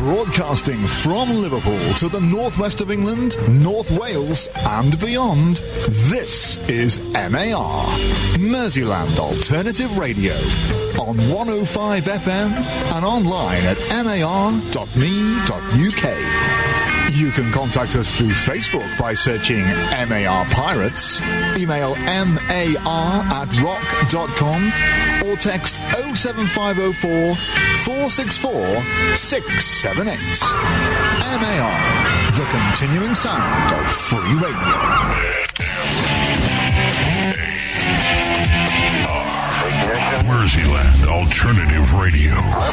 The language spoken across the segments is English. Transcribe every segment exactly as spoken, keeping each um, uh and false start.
Broadcasting from Liverpool to the northwest of England, North Wales and beyond, this is M A R, Merseyland Alternative Radio, on one oh five F M and online at mar dot m e dot u k. You can contact us through Facebook by searching M A R Pirates, email mar at rock dot com, or text oh seven five oh four, four six four, six seven eight. M A R, the continuing sound of free radio. Merseyland Alternative Radio.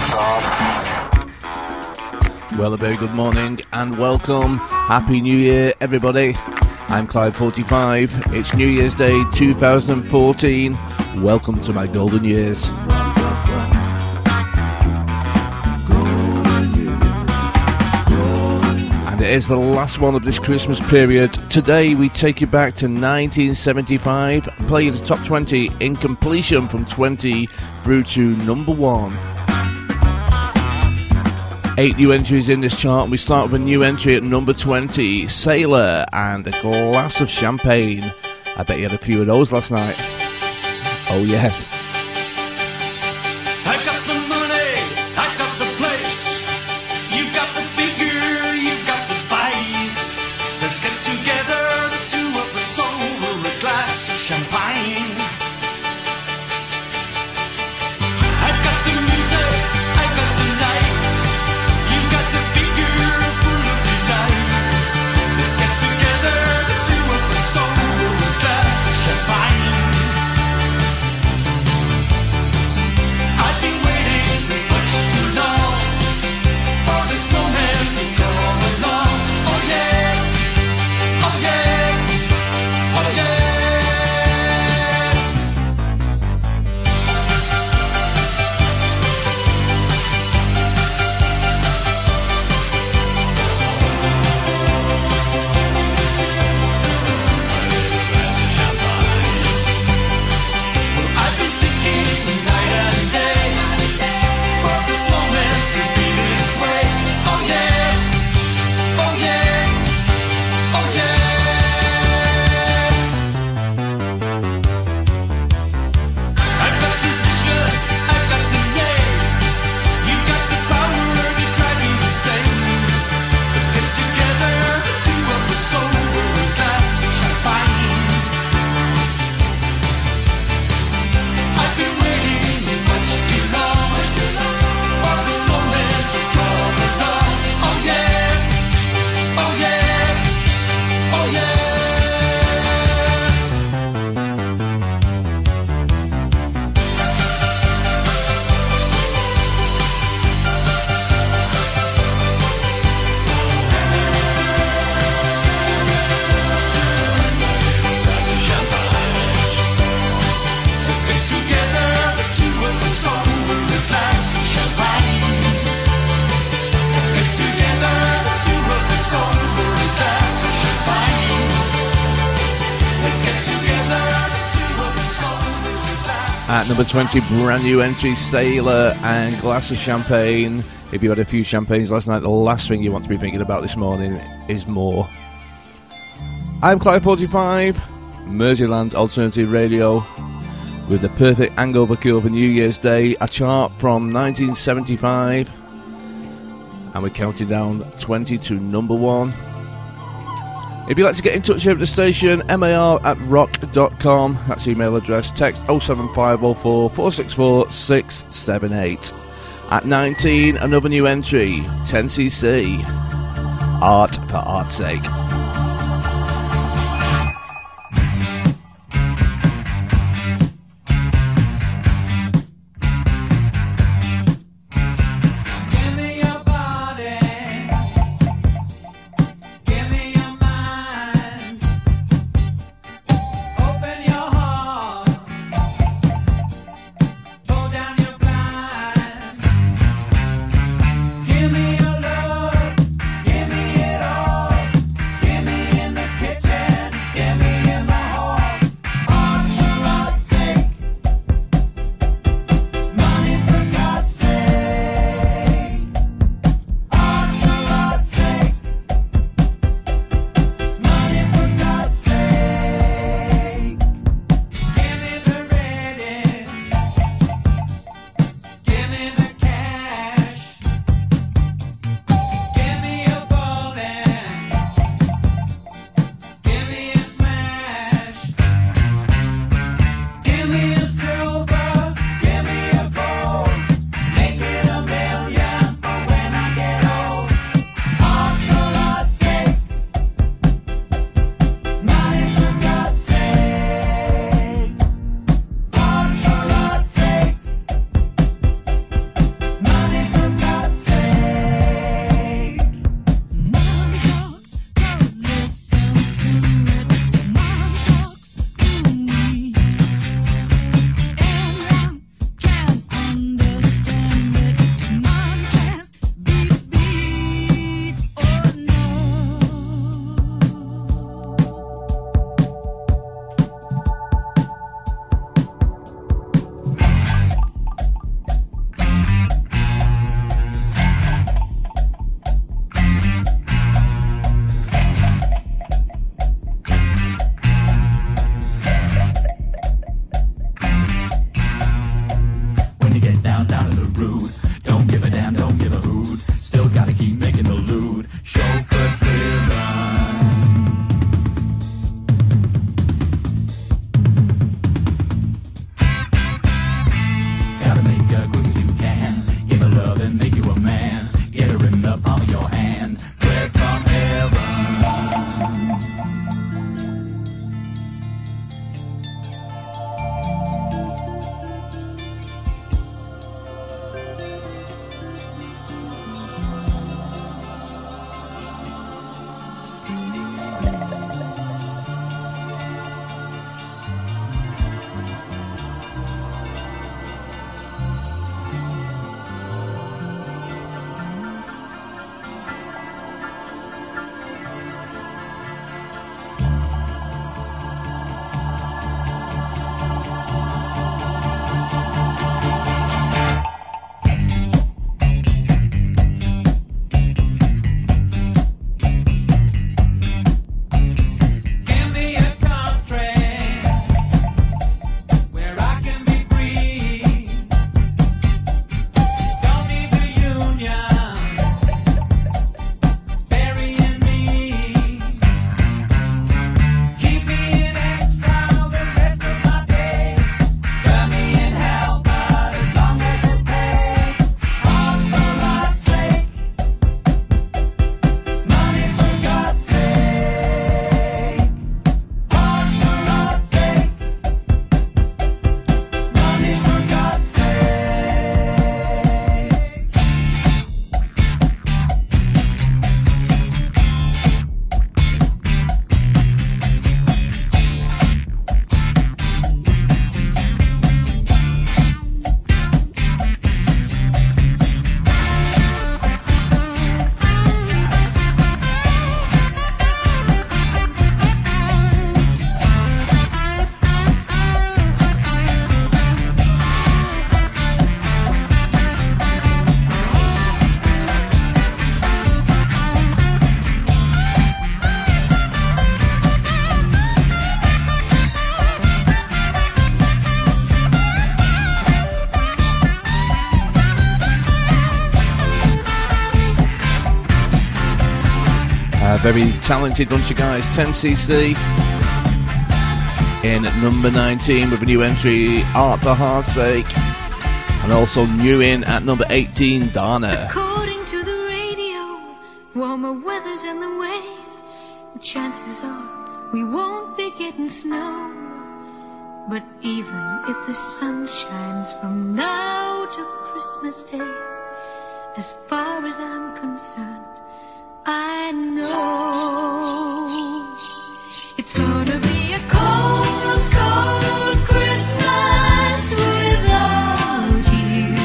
Well, a very good morning and welcome. Happy New Year, everybody. I'm Clive forty-five. It's New Year's Day two thousand fourteen. Welcome to my golden years. And it is the last one of this Christmas period. Today we take you back to nineteen seventy-five, playing the top twenty in completion from twenty through to number one. Eight new entries in this chart, and we start with a new entry at number twenty, Sailor and a Glass of Champagne. I bet you had a few of those last night. Oh yes. I got the money, I got the place. You got the figure, you got the vice. Let's get together, the two of us over a glass of champagne. I got the music, I got the nights. You got the figure full of delights. Let's get together, the two of us over a glass of champagne. I've been waiting much too long for this moment to come along. Oh yeah, oh yeah, oh yeah. I've been thinking night and day for this moment to be this way. Oh yeah, oh yeah, oh yeah. I've got decision, I've got the name. You got the power to drive me insane. Let's get together, the two of us over a glass of champagne. I've been waiting much too long, much too long for this moment to come along. Oh yeah, oh yeah, oh yeah. Glass of champagne. Let's get together, the two of us over a glass of champagne. Let's get together, the two of us over a glass of champagne. Let's get together, the two of us over a glass of At number twenty, brand new entry, Sailor and Glass of Champagne. If you had a few champagnes last night, the last thing you want to be thinking about this morning is more. I'm Clive forty-five, Merseyland Alternative Radio, with the perfect hangover cure for New Year's Day, a chart from nineteen seventy-five, and we're counting down twenty to number one. If you'd like to get in touch here at the station, mar at rock dot com, that's email address, text oh seven five oh four, four six four, six seven eight. At nineteen, another new entry, ten C C, Art for Art's Sake. Give me your body, give me your mind, open your heart, pull down your blind. Give me your love, give me it all. rude. Don't give a damn, don't give a hoot. Still gotta keep making the loot. Chauffeur driven. Gotta make her quick as you can. Give her love and make you a man. Get her in the palm of your hand. Bread from heaven. Very talented bunch of guys. ten C C in at number nineteen with a new entry, Art for Heartsake, and also new in at number eighteen, Dana. According to the radio, warmer weather's in the way. Chances are we won't be getting snow. But even if the sun shines from now to Christmas Day, as far as I'm concerned, I know it's gonna be a cold, cold Christmas without you.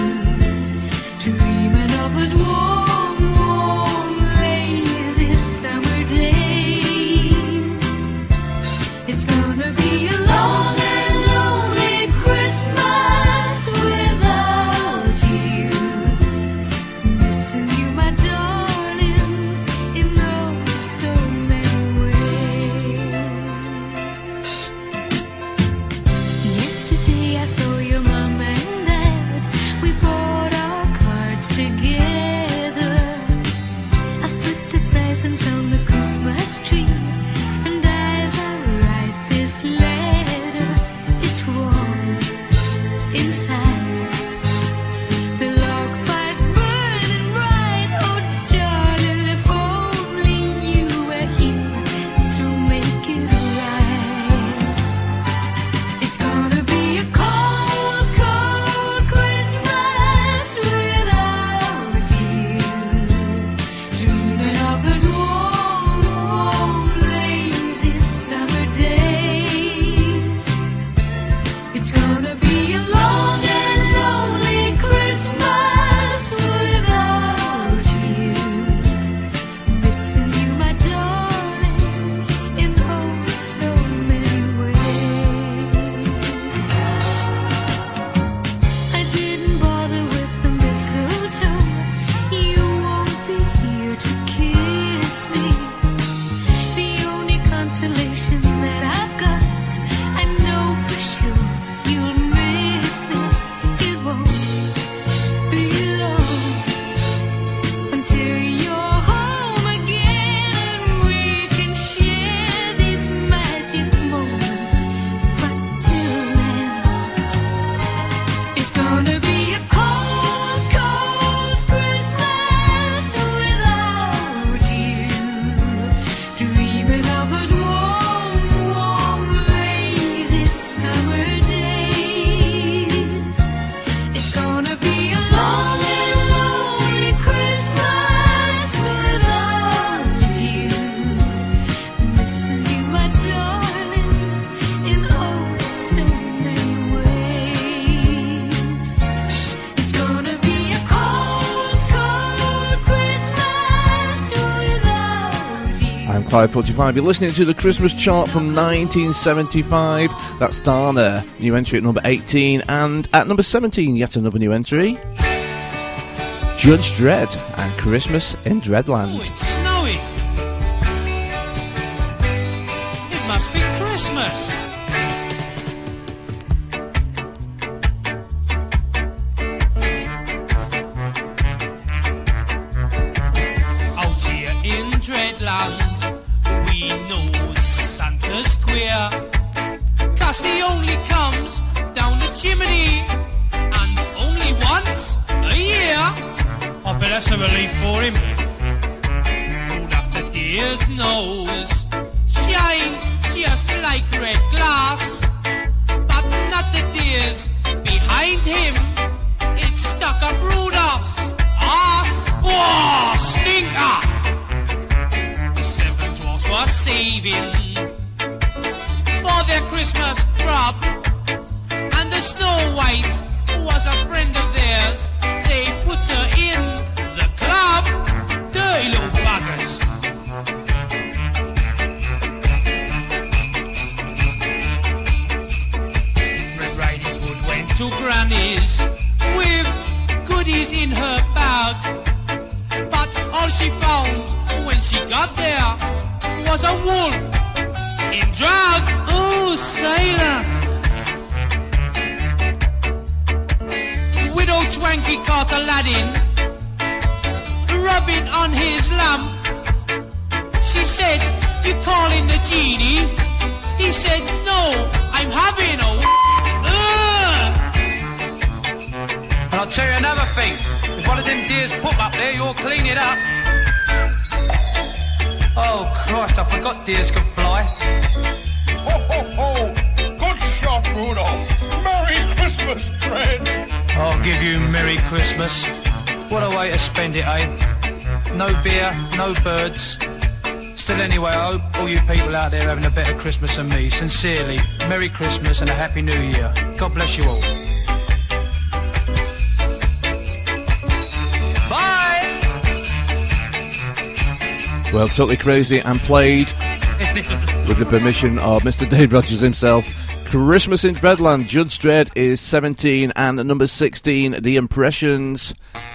Dreaming of those warm, warm, lazy summer days. It's gonna be a long and lonely Christmas without you. Missing you, my darling, in oh so many ways. gonna be a lonely, lonely Christmas without you. Missing you, my darling, in oh so many ways. It's gonna be a cold, cold Christmas without you. I'm Clive forty-five. You're listening to the Christmas chart from nineteen seventy-five. That's Dana, new entry at number eighteen, and at number seventeen, yet another new entry, Judge Dredd and Christmas in Dreadland. Oh, it's snowing. It must be Christmas. Out here in Dreadland, we know Santa's queer, 'cause he only comes down the chimney, and only once a year. I bet that's a relief for him. Rolled up the deer's nose, shines just like red glass, but not the deer's behind him. It's stuck up Rudolph's ass. Whoa, stinker! The seven dwarfs were saving for their Christmas crop, and the Snow White was a friend of theirs. They put her in the club. Dirty little buggers. Red Riding Hood went to Granny's with goodies in her bag, but all she found when she got there was a wolf in drag. Oh, sailor. Widow Twanky caught Aladdin rubbing on his lamp. She said, "You calling the genie?" He said, "No, I'm having a Ugh. And I'll tell you another thing. If one of them deers pop up there, you'll clean it up. Oh, Christ, I forgot deers could fly. Ho, ho, ho! Good shot, Rudolph! Merry Christmas, Dredd! I'll give you Merry Christmas. What a way to spend it, eh? No beer, no birds. Still, anyway, I hope all you people out there are having a better Christmas than me. Sincerely, Merry Christmas and a Happy New Year. God bless you all. Bye! Well, totally crazy and played with the permission of Mister Dave Rogers himself. Christmas in Dreadland, Judge Dredd is seventeen, and at number sixteen, The Impressions.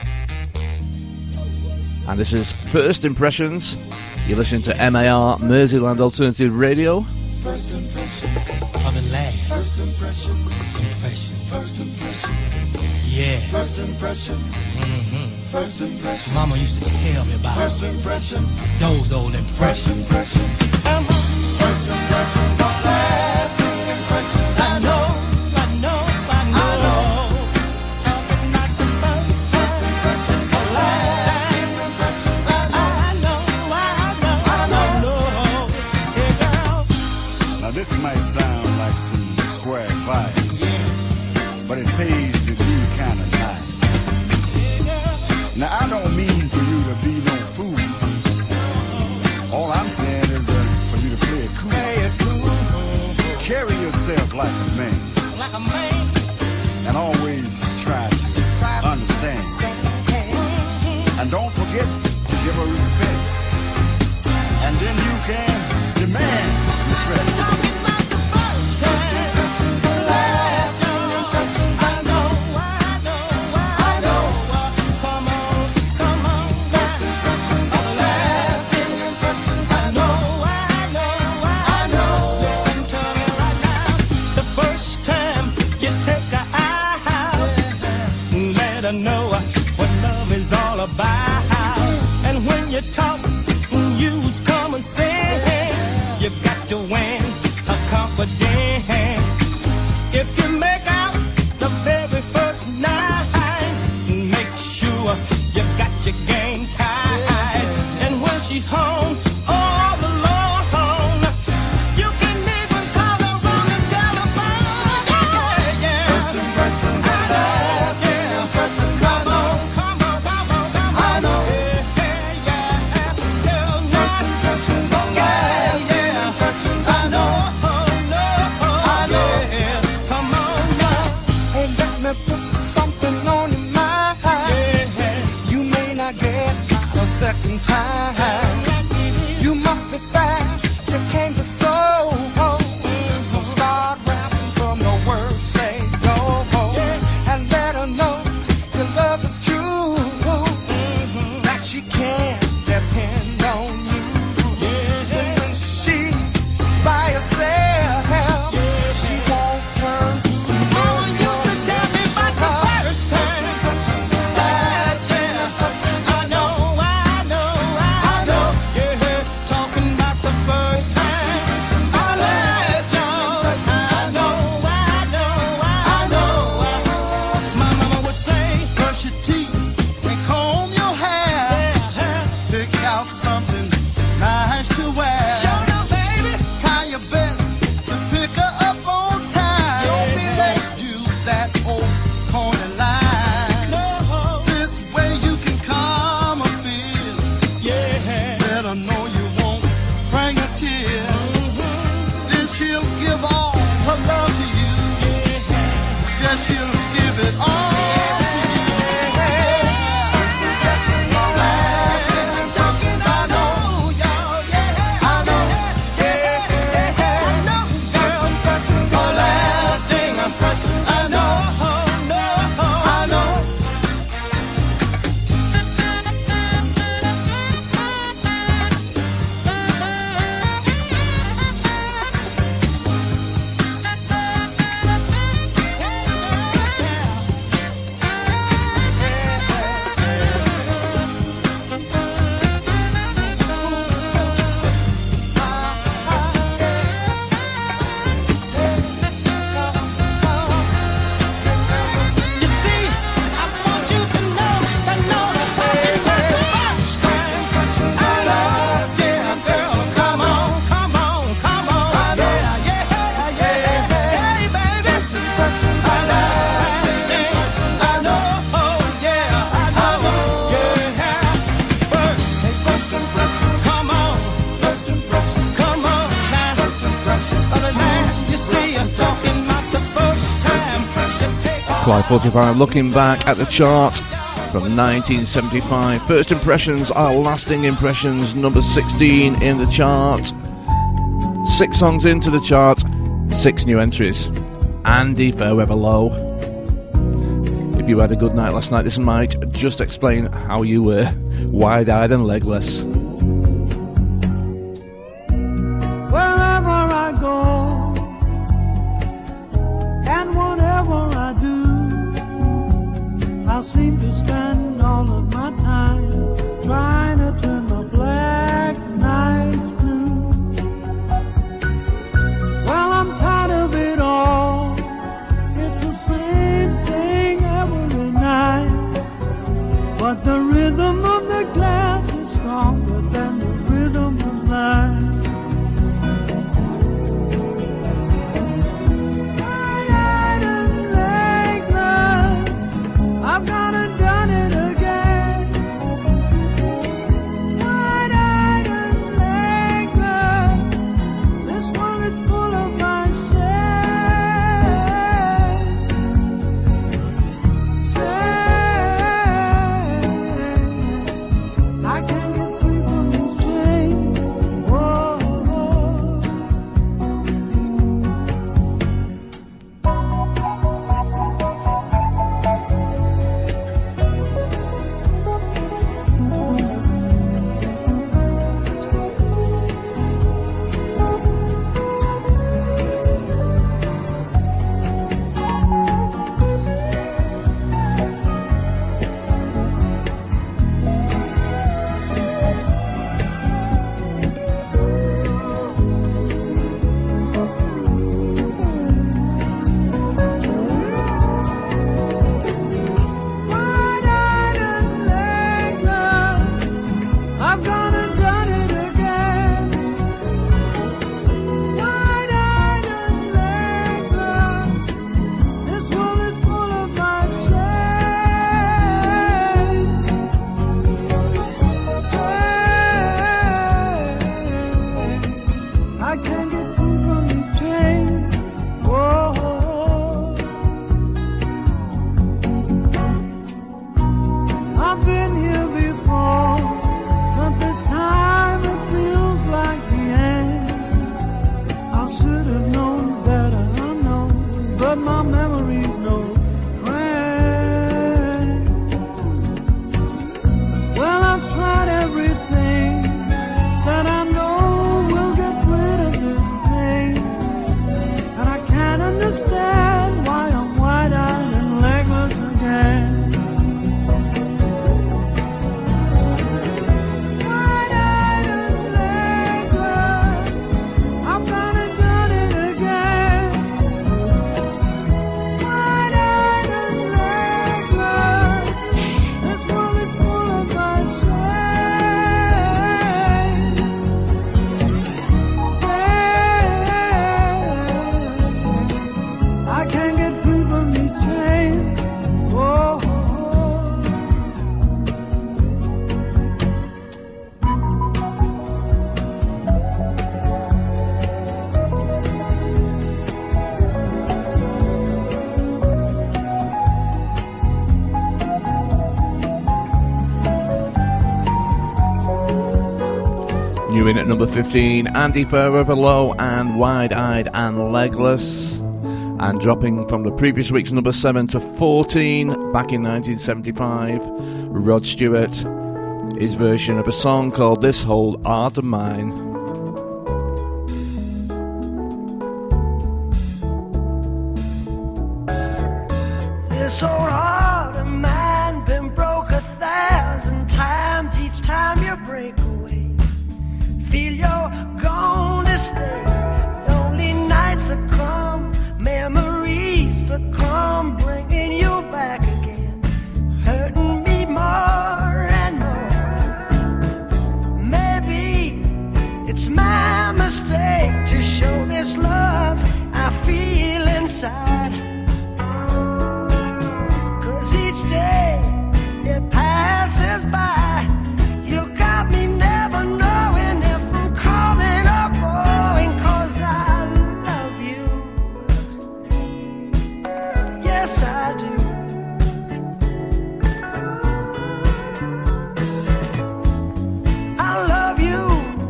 And this is First Impressions. You're listening to M A R, Merseyland Alternative Radio. First impression of the last. First impression. Impression. First impression. Yeah. First impression. Mm-hmm. First impression. Mama used to tell me about first impression. Those old impressions. First impression. Come on. First impressions are lasting impressions. I know, I know, I know. I know. Talking not the first. First impressions are lasting impressions. I know, I know, I know, I know. Hey girl. Now this might sound like some square advice, yeah, but it pays to be kind of nice. Yeah, now I don't mean for you to be no fool. All I'm saying is uh, for you to play it cool. Play it cool. Carry yourself like a man. Like a man. And always try to try understand. Mm-hmm. And don't forget to give her respect. And then you can demand respect. Talking about the first time. First impressions are lasting impressions. I know, I know, I know. Come on, come on. First impressions are lasting impressions. I know, I know, I know. Listen to me right now. The first time you take her out, let her know what love is all about. And when you talk, use common sense. You got to win her confidence. If you make out the very first night, make sure you got your game tight. And when she's home all alone, you can even call her on the telephone. Yeah, yeah. First impressions are lasting in time. You must be fast, you can't be slow. So start rapping from the word, say go, and let her know your love is true, that she can depend on you. And when she's by herself, she won't turn to Mama used to tell me about the first time, last year. I know, I know, I know. Yeah, talking about the first time, our last year. I know, I know, I know. My mama would say, brush your teeth and comb your hair. Pick out something nice to wear. show them, baby. Try your best to pick her up on time. Don't be late, use that old corny line. No, This way you can calm her fears. yeah. Let her know you won't bring a tear. Then she'll give all her love to you. Yes, she'll give it all to you. Impressions, I know, I know, First impressions are lasting impressions, I know, I know. You see, I want you to know that no one talking about the first time. I lost it, girl. Come on, come on, come on. Yeah, yeah, yeah. Hey, baby. I lost it. I know, yeah, I know, yeah. First, come on, come on now. Other than you see, I'm talking about the first time. Just take Clive forty-five looking back at the chart from nineteen seventy-five. First impressions are lasting impressions, number sixteen in the chart. Six songs into the chart, six new entries. Andy Fairweather Low. If you had a good night last night, this might just explain how you were wide-eyed and legless. Wherever I go and whatever I do, I seem to spend all of my time trying to turn the black nights blue. Well, I'm tired of it all. It's the same thing every night. But the rhythm of the glass is stronger than the rhythm of life. Wide-eyed and legless, I've got a done it New in at number fifteen, Andy Forever Low and Wide Eyed and Legless. And dropping from the previous week's number seven to fourteen, back in nineteen seventy-five, Rod Stewart, his version of a song called This Whole Art of Mine. This old heart of mine been broke a thousand times. Each time you break away, feel you're gone to stay. Lonely nights have come, memories that come, bringing you back again, hurting me more and more. Maybe it's my mistake to show this love I feel inside. Each day it passes by, you got me never knowing if I'm coming or going, 'cause I love you, yes I do. I love you,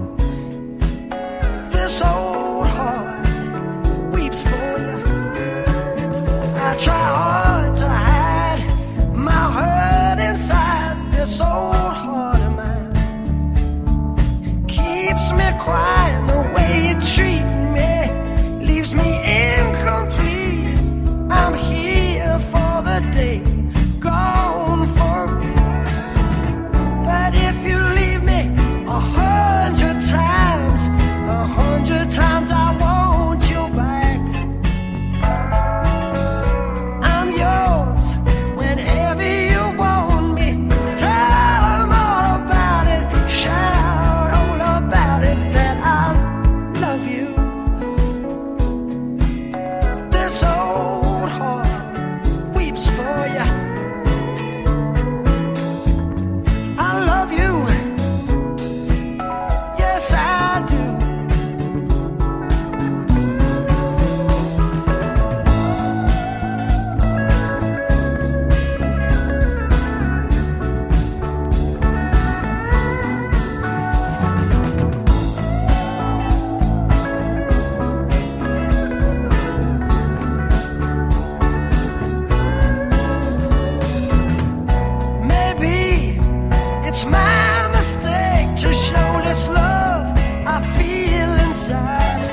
this old heart weeps for you. I try hard to hide my hurt inside. This old heart of mine keeps me crying. The way you treat me leaves me incomplete. I'm here for the day, gone for real. But if you leave me a hundred times, a hundred times I want you back. I'm yours whenever you want me. Tell them all about it, shout all about it, that I love you. This old heart weeps for you. I love you, yes I do. Maybe it's my mistake to show this love I feel inside.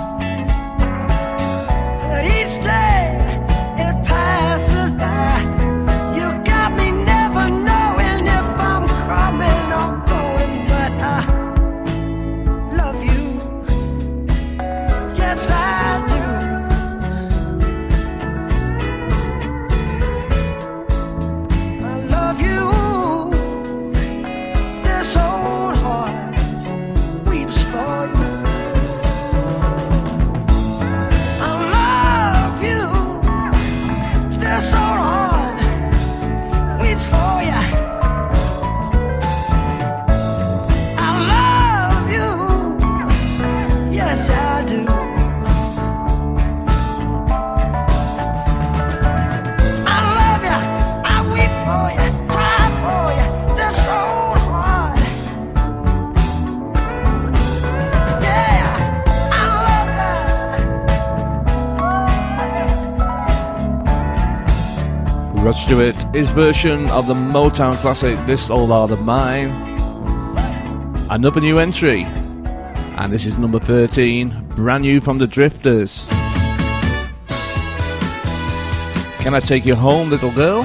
But each day it passes by, you got me never knowing if I'm coming or going. But I love you, yes I do. I love you, this old heart weeps for you. I love you, this old heart weeps for you. I love you, yes I do. I love you, I weep for you, cry for you, this old heart. Yeah, I love Rod Stewart, his version of the Motown classic This Old Heart of Mine. Another new entry, and this is number thirteen, brand new from the Drifters. Can I Take You Home, Little Girl?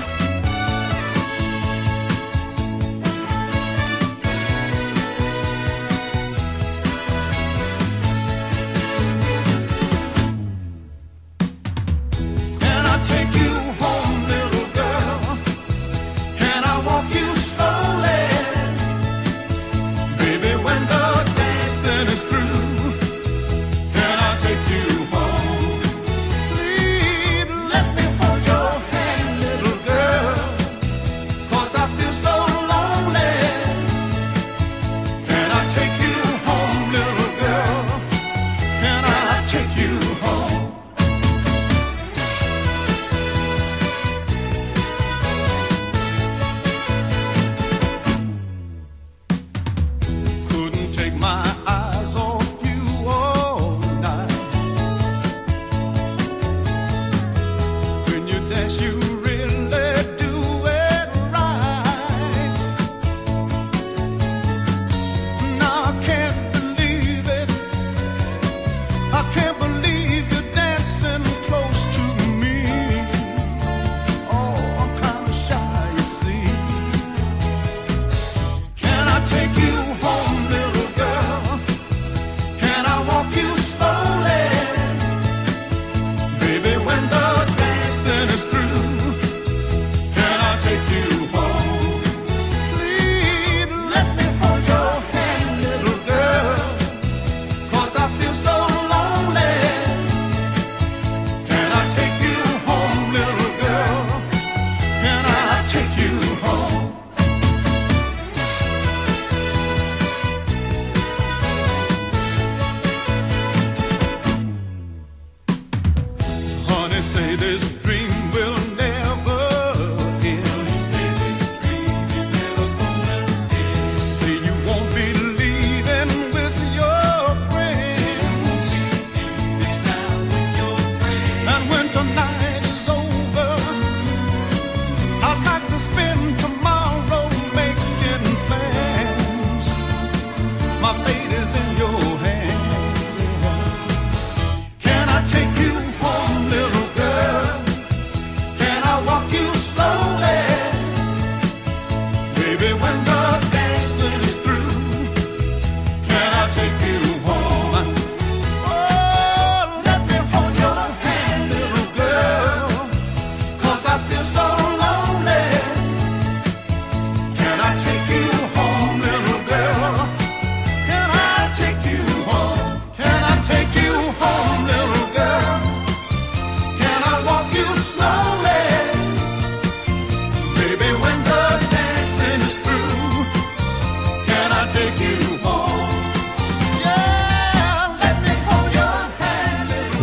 Can I take you home, little girl? Can I walk you slowly? Baby, when the dancing is through, can I take you home? Please let me hold your hand, little girl.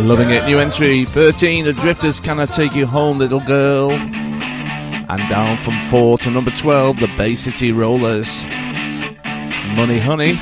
Loving it. New entry thirteen, The Drifters, Can I Take You Home, Little Girl? And down from four to number twelve, The Bay City Rollers, Money Honey.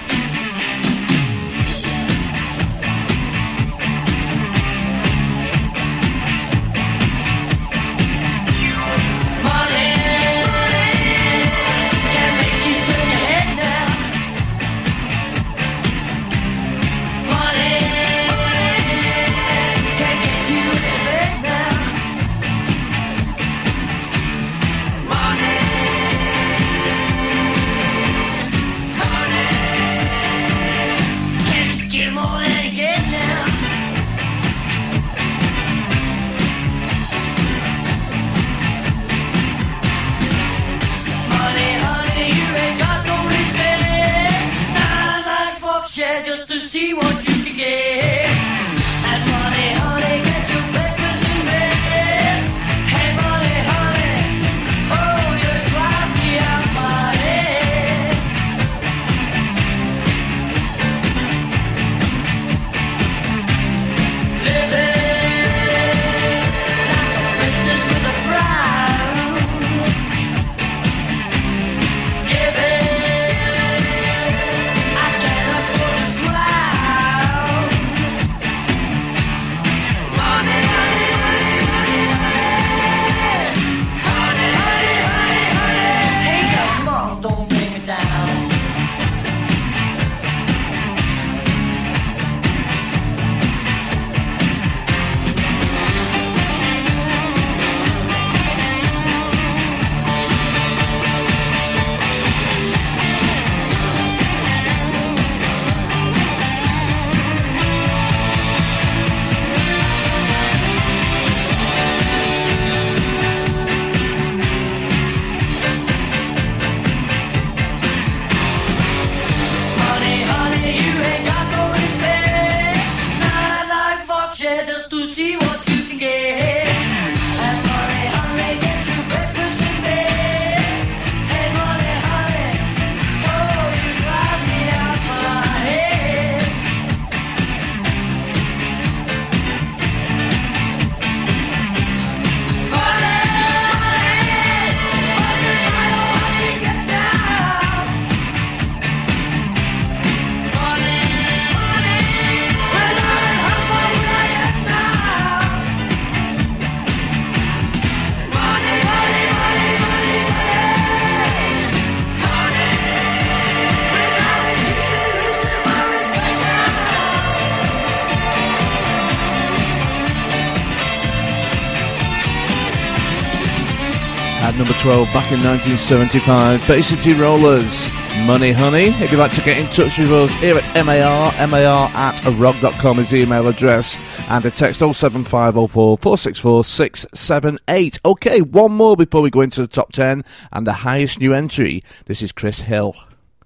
At number twelve, back in nineteen seventy-five, Bay City Rollers, Money Honey. If you'd like to get in touch with us here at M A R, M A R at rock dot com is the email address, and a text oh seven five oh four, four six four, six seven eight. Okay, one more before we go into the top ten, and the highest new entry. This is Chris Hill.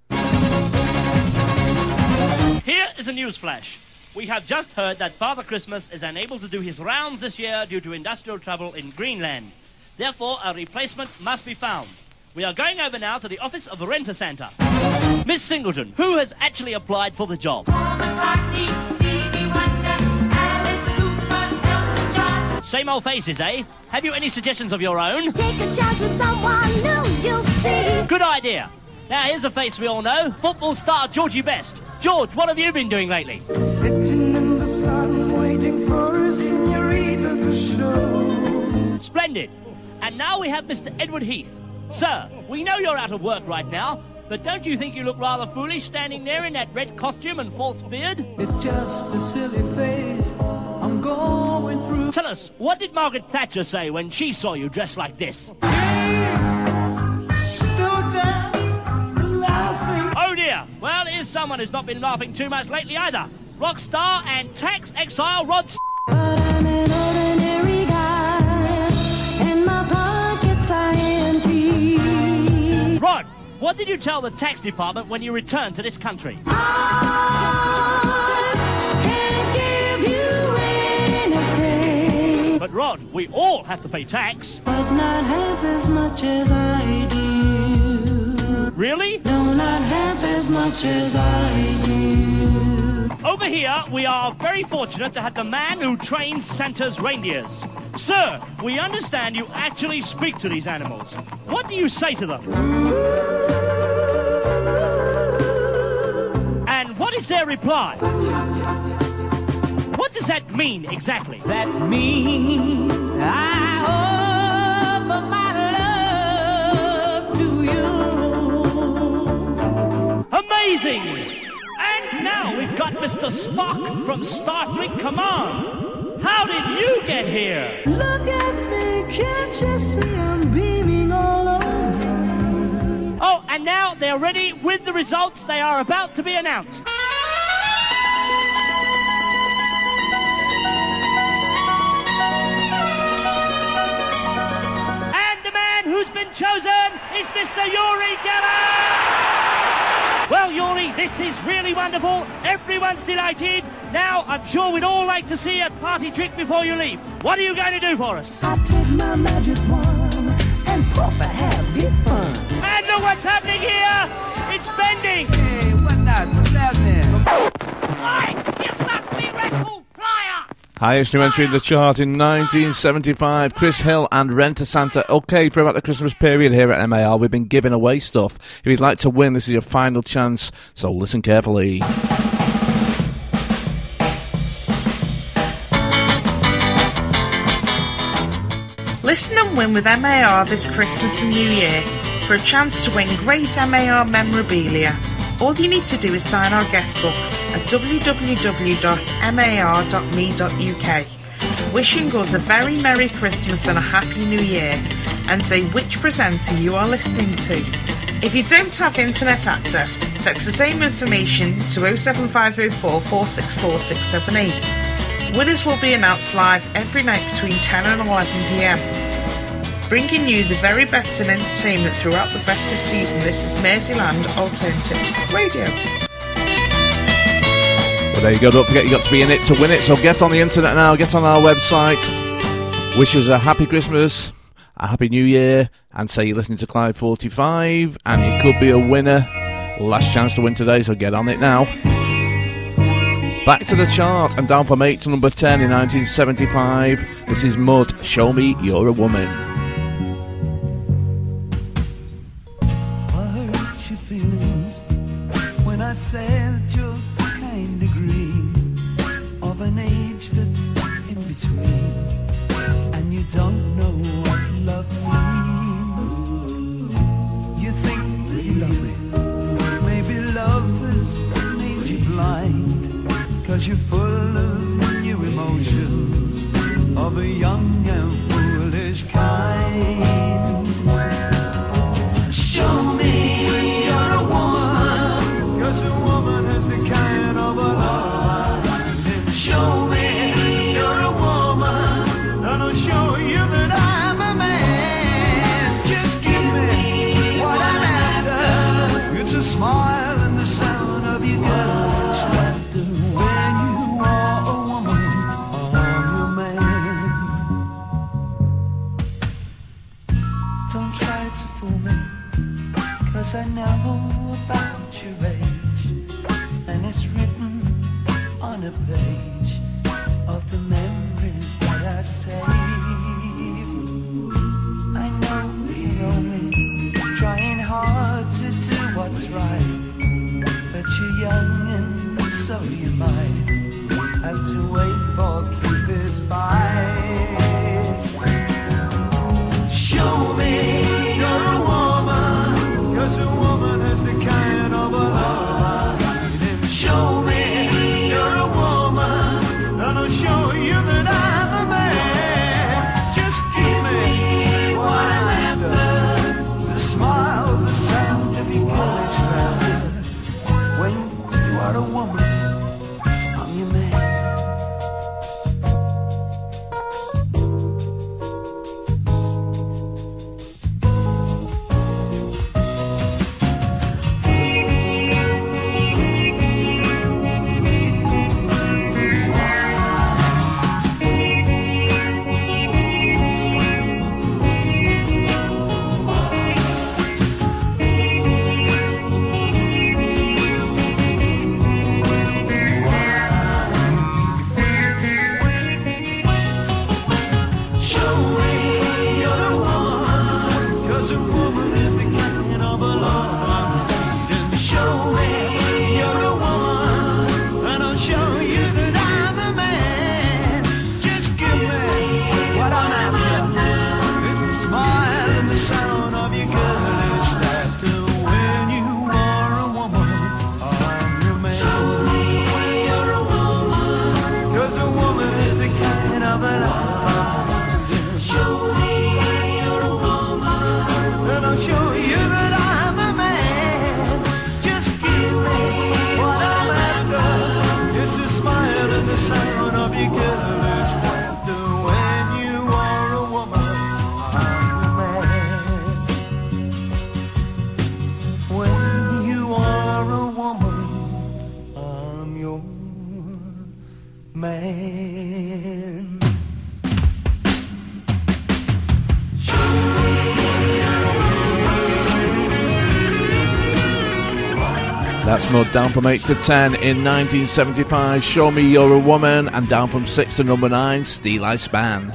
Here is a news flash. We have just heard that Father Christmas is unable to do his rounds this year due to industrial trouble in Greenland. Therefore, a replacement must be found. We are going over now to the office of the Renter Santa. Miss Singleton, who has actually applied for the job? Same old faces, eh? Have you any suggestions of your own? Take a chance with someone new, you'll see. Good idea. Now, here's a face we all know. Football star Georgie Best. George, what have you been doing lately? Sitting in the sun, waiting for a senorita to show. Splendid. And now we have Mister Edward Heath. Sir, we know you're out of work right now, but don't you think you look rather foolish standing there in that red costume and false beard? It's just a silly phase I'm going through. Tell us, what did Margaret Thatcher say when she saw you dressed like this? Stood there laughing. Oh dear. Well, here's someone who's not been laughing too much lately either. Rock star and tax exile Rod S- But I'm an ordinary guy, and my pockets are empty. Rod, what did you tell the tax department when you returned to this country? I can't give you anything, But Rod, we all have to pay tax. but not half as much as I do. Really? No, not half as much as I do. Over here, we are very fortunate to have the man who trains Santa's reindeers. Sir, we understand you actually speak to these animals. What do you say to them? And what is their reply? What does that mean exactly? That means I offer my love to you. Amazing! And now we've got Mister Spock from Star Trek Command. How did you get here? Look at me, can't you see I'm beaming all over? Oh, and now they're ready with the results. They are about to be announced. And the man who's been chosen is Mister Yuri Geller! Well, Yuri, this is really wonderful. Everyone's delighted. Now, I'm sure we'd all like to see a party trick before you leave. What are you going to do for us? I take my magic wand and puff a happy fun. And look what's happening here. It's bending. Hey, what nuts? What's happening? Hey, you must be Red Bull Flyer. Highest new entry in the chart in nineteen seventy-five, Chris Hill and Rent a Santa. Okay, for about the Christmas period here at M A R, we've been giving away stuff. If you'd like to win, this is your final chance, so listen carefully. Listen and win with M A R this Christmas and New Year for a chance to win great M A R memorabilia. All you need to do is sign our guest book at w w w dot m a r dot m e dot u k, wishing us a very Merry Christmas and a Happy New Year, and say which presenter you are listening to. If you don't have internet access, text the same information to oh seven five oh four, four six four, six seven eight. Winners will be announced live every night between ten and eleven p m. Bringing you the very best in entertainment throughout the festive season, this is Merseyland Alternative Radio. Well, there you go. Don't forget you got to be in it to win it, so get on the internet now, get on our website, wish us a happy Christmas, a happy New Year, and say you're listening to Clyde forty-five, and you could be a winner. Last chance to win today, so get on it now. Back to the chart, and down from eight to number ten in nineteen seventy-five, this is Mud, Show Me You're a Woman. I said you're kind of green, of an age that's in between, and you don't know what love means. You think you love me, maybe love has made you blind, cause you're full of new emotions of a young and foolish kind. Show me you're a woman, cause a woman has the kind of a heart. Show me you're a woman, and I'll show you that I'm a man. Just give me what I'm after. It's a smile and the sound of your girlish laughter. When you are a woman, I'm your man. Don't try to fool me, cause I know about your age, and it's written on a page of the memories that I save. I know you're only trying hard to do what's right, but you're young and so you might have to wait for Cupid's bite. Show me you're a woman, cause a woman has the kind of a heart. Show me you're a woman, and I'll show you that I'm a man. Just give me what I'm after, the smile, the sound of your girlish laughter. When you are a woman, I'm your man. time. That's Mud down from eight to ten in nineteen seventy-five. Show Me You're a Woman, and down from six to number nine, Steel I Span.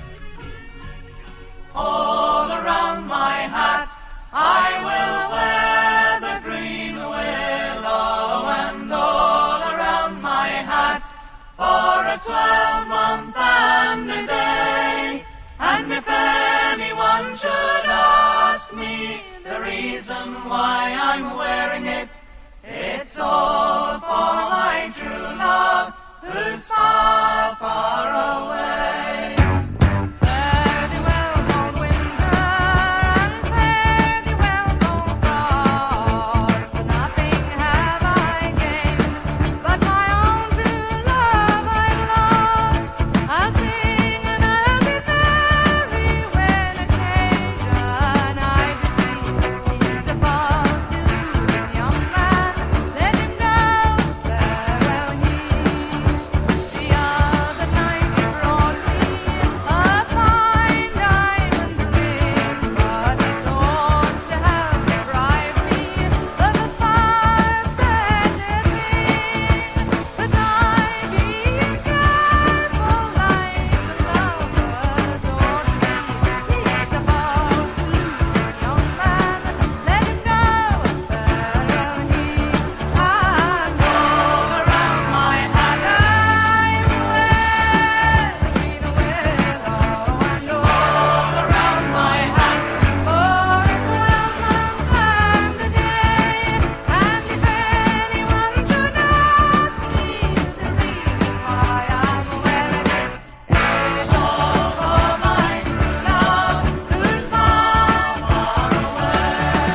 All around my hat I will wear the green willow, and all around my hat for a twelve-month and a day. And if anyone should ask me the reason why I'm wearing it, it's all for my true love, who's far, far away. Fare thee well, cold winter, and fare thee well, cold frost. Nothing have I gained, but my own true love I've lost. I'll sing and I'll be merry when occasion I receive. He's a false deluding young man. Let him go, farewell he. The other night he brought me a fine diamond ring, but he thought to have deprived me of a far better thing. But I, being careful like the lovers ought to be, he's a false deluding young man. Let him go, farewell he. And all around my hat I will wear the green willow, and all around my hat for a twelve-month and a day. And if anyone should ask me the reason why I'm wearing it, it's all for my true love, who's far, far away.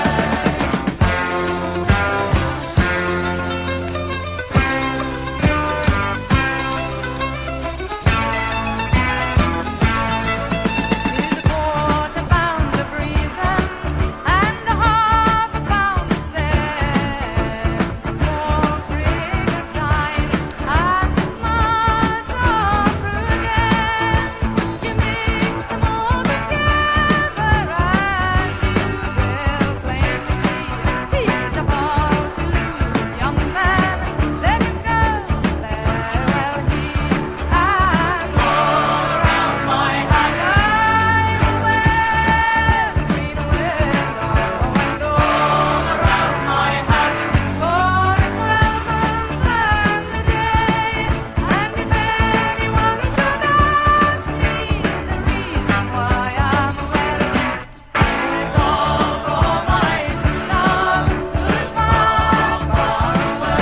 Here's a quarter pound of reasons and a half a pound of sense, a small sprig of thyme and as much of prudence. You mix them all together and you will plainly see he's a false deluding young man. Let him go, farewell he. And all around my hat I will wear the green willow, and all around my hat for a twelve-month and a day. And if anyone should ask me the reason why I'm wearing it, it's all for my true love, who's far, far away.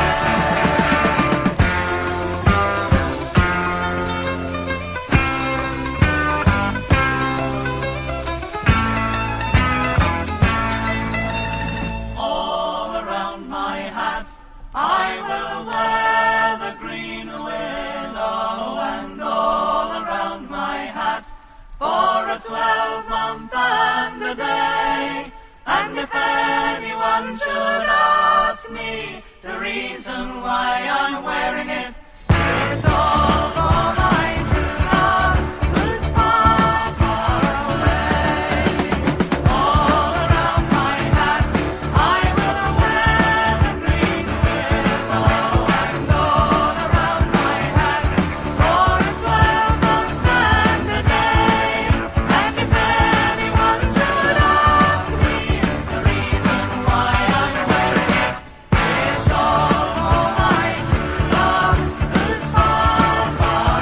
All around my hat I will wear the green willow, and all around my hat for a twelve-month and a day. And if anyone should ask me the reason why I'm wearing it, it's all for my true love, who's far, far away. All around my hat I will wear the green willow, and all around my hat for a twelve-month and a day. And if anyone should ask me the reason why I'm wearing it, it's all for my true love, who's far, far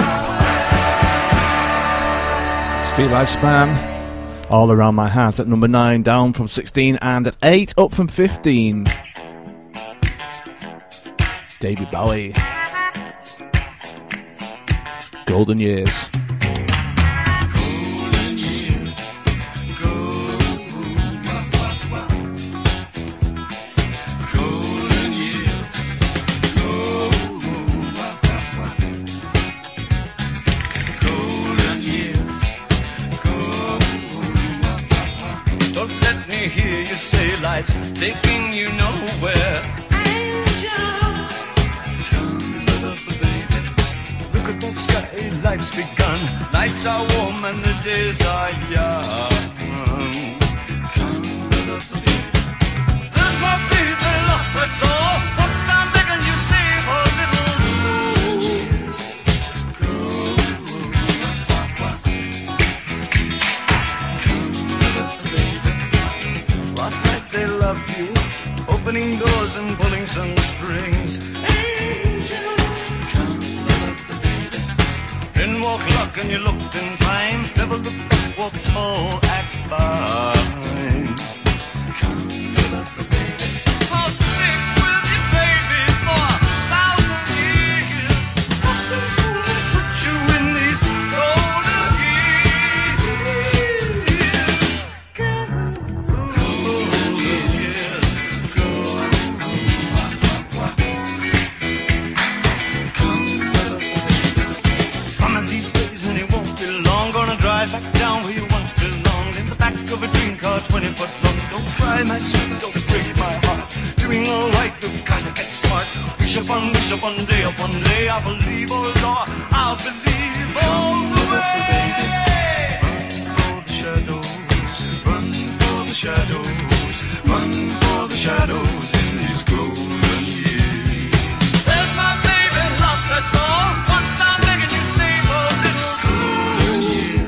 away. Steel I Span, All Around My Hat at number nine, down from sixteen, and at eight, up from fifteen. David Bowie. Golden Years. Don't let me hear you say life's taking you nowhere. Angel, come, baby. Look at rainbow sky, life's begun. Nights are warm and the days are young. There's my baby lost, that's all. But I'm begging you, save her little soul. Last night they loved you, opening doors and pulling some strings. Angel, come, baby. In walked luck and you looked in time. Never look back, walk tall, act fine. Come, baby. I'll stick with you, baby, for a thousand years. Nothing's gonna touch you in these golden years. Some of these days and it won't be long. Gonna drive back down where you once belonged. In the back of a dream car, twenty foot long. Don't cry, my sweet, don't break my heart. Doing alright, you've gotta get smart. Wish upon, wish upon, day upon day. I believe, oh Lord, I believe all the way. Run for the shadows, run for the shadows, run for the shadows in these golden years. There's my baby lost, that's all. Once I'm begging you, save her little soul.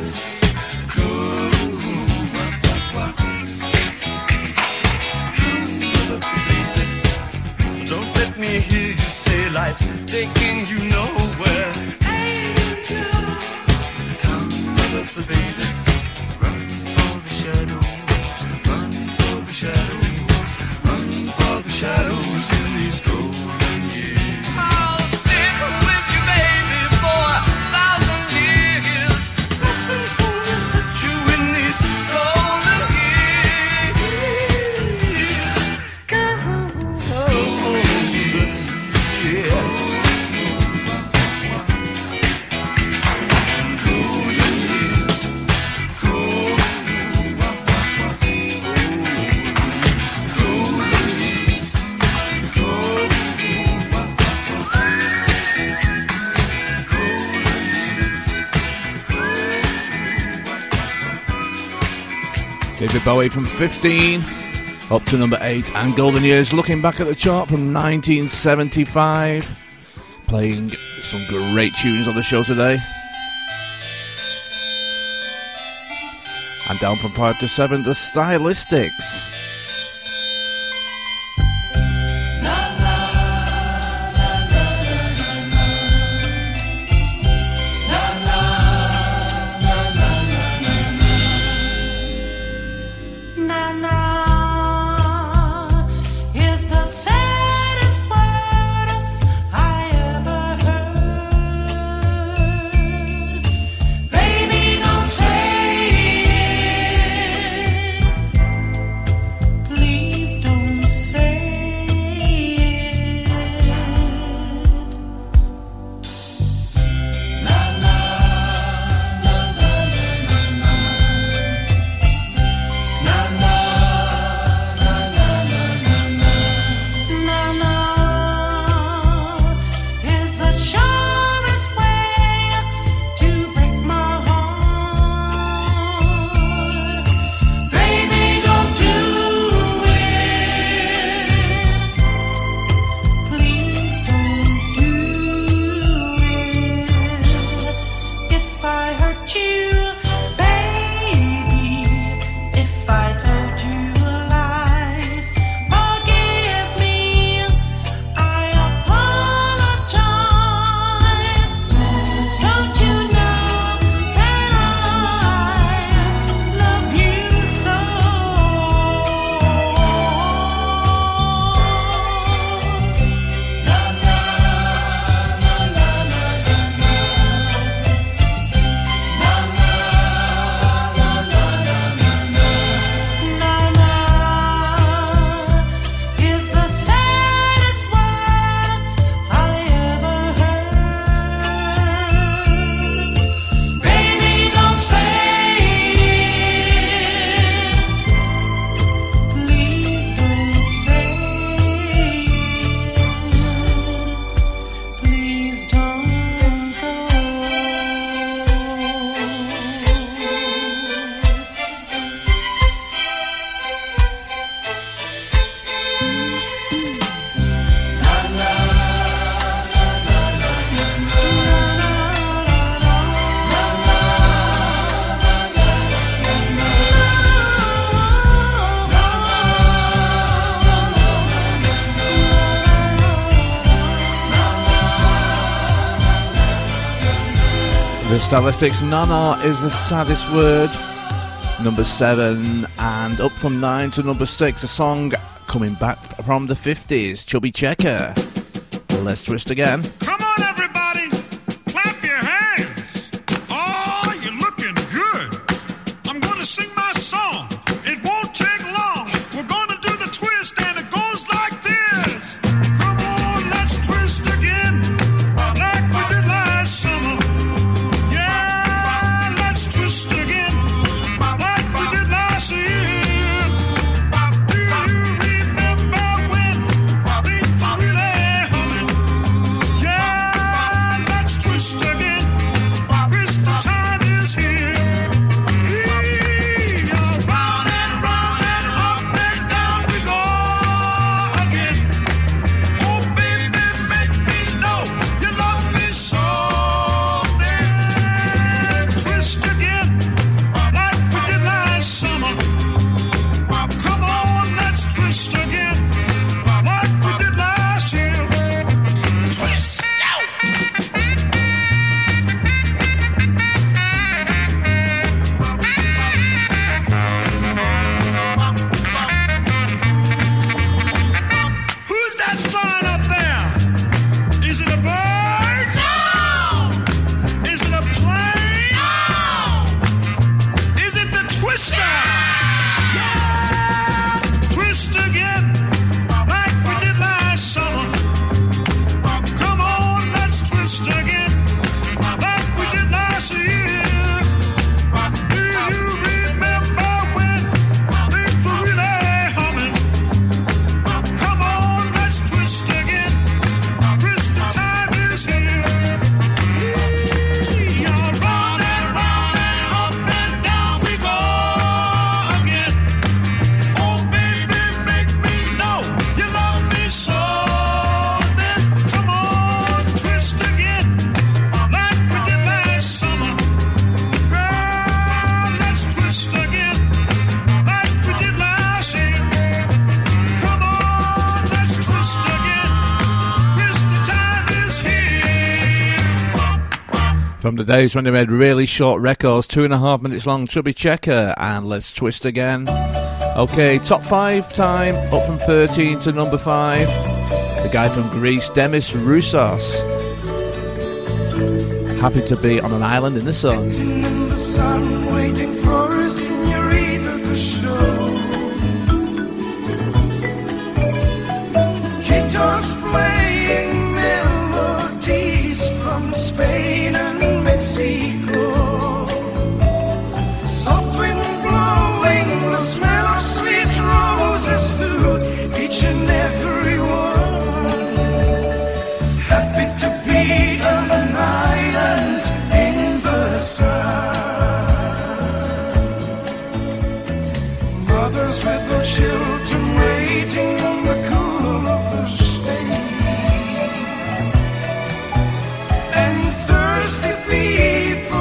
Don't let me hear you say life's taking you nowhere. Angel, come, baby. Run for the shadows, run for the shadows, run for the shadows in these golden years. I'll stick with you, baby, for a thousand years. Nothing's gonna touch you in these golden years. Golden years, yes. David Bowie from fifteen up to number eight, and Golden Years looking back at the chart from nineteen seventy-five, playing some great tunes on the show today. And down from five to seven, the Stylistics. Na na is the saddest word I ever heard. Baby, don't say it. The Stylistics, Nana is the saddest word. Number seven, and up from nine to number six, a song coming back from the fifties, Chubby Checker. Let's twist again. Come on, everybody, clap your hands. Oh, you're looking good. I'm going to sing my song. It won't take long. We're going to do the twist, and it goes like this. Come on, let's twist again, like we did last summer. Yeah, let's twist again, like we did last year. Do you remember when things were really humming? Yeah, let's twist again. Twist the time is here. Eee, round and round and up and down we go again. Oh, baby, make me know you love me so. Then twist again, like we did last summer. Come on, let's twist again, like we did last year. Twist, who's that flying up there? Is it a bird? No. Is it a plane? No. Is it the twister? Yeah. Twist again, like we did last summer. Come on, let's twist again, like we did last year. Do you remember when things were really humming? Come on, let's twist again. Twist the time is here. Eee, round and round and up and down we go again. Oh, baby, make me know you love me so. Then come on, twist again, like we did last summer. Girl, let's twist again, like we did last year. Come on, let's twist again. Twist the time is here. From the days when they made really short records, two and a half minutes long, Chubby Checker, and Let's Twist Again. Okay, top five time, up from thirteen to number five. The guy from Greece, Demis Roussos. Happy to be on an island in the sun. Sitting in the sun, waiting for a senorita to show. Guitars playing melodies from Spain and Mexico. Soft wind blowing, the smell of sweet roses through each and every one. Happy to be on an island in the sun. Mothers with their children waiting on the cool of the shade. And thirsty people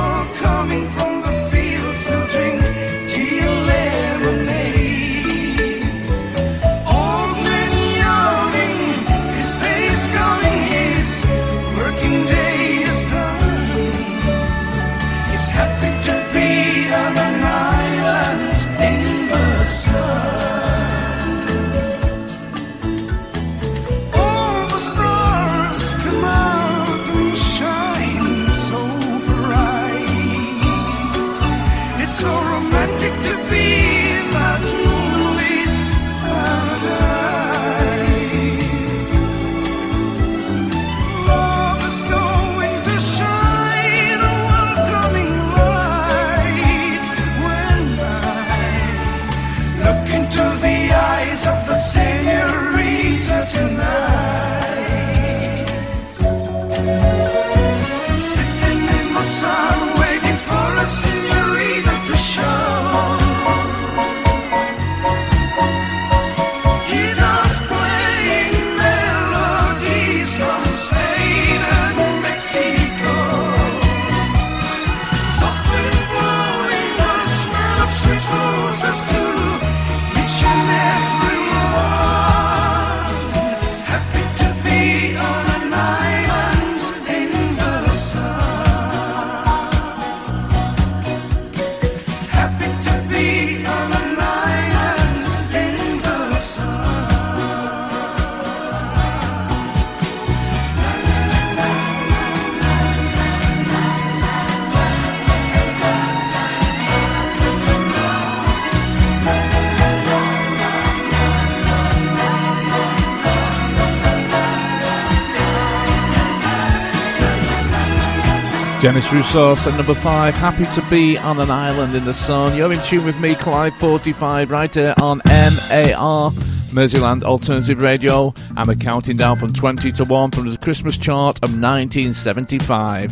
Demis Roussos at number five, Happy to Be on an Island in the Sun. You're in tune with me, Clive forty-five, right here on M A R, Merseyland Alternative Radio. And we're counting down from twenty to one from the Christmas chart of nineteen seventy-five.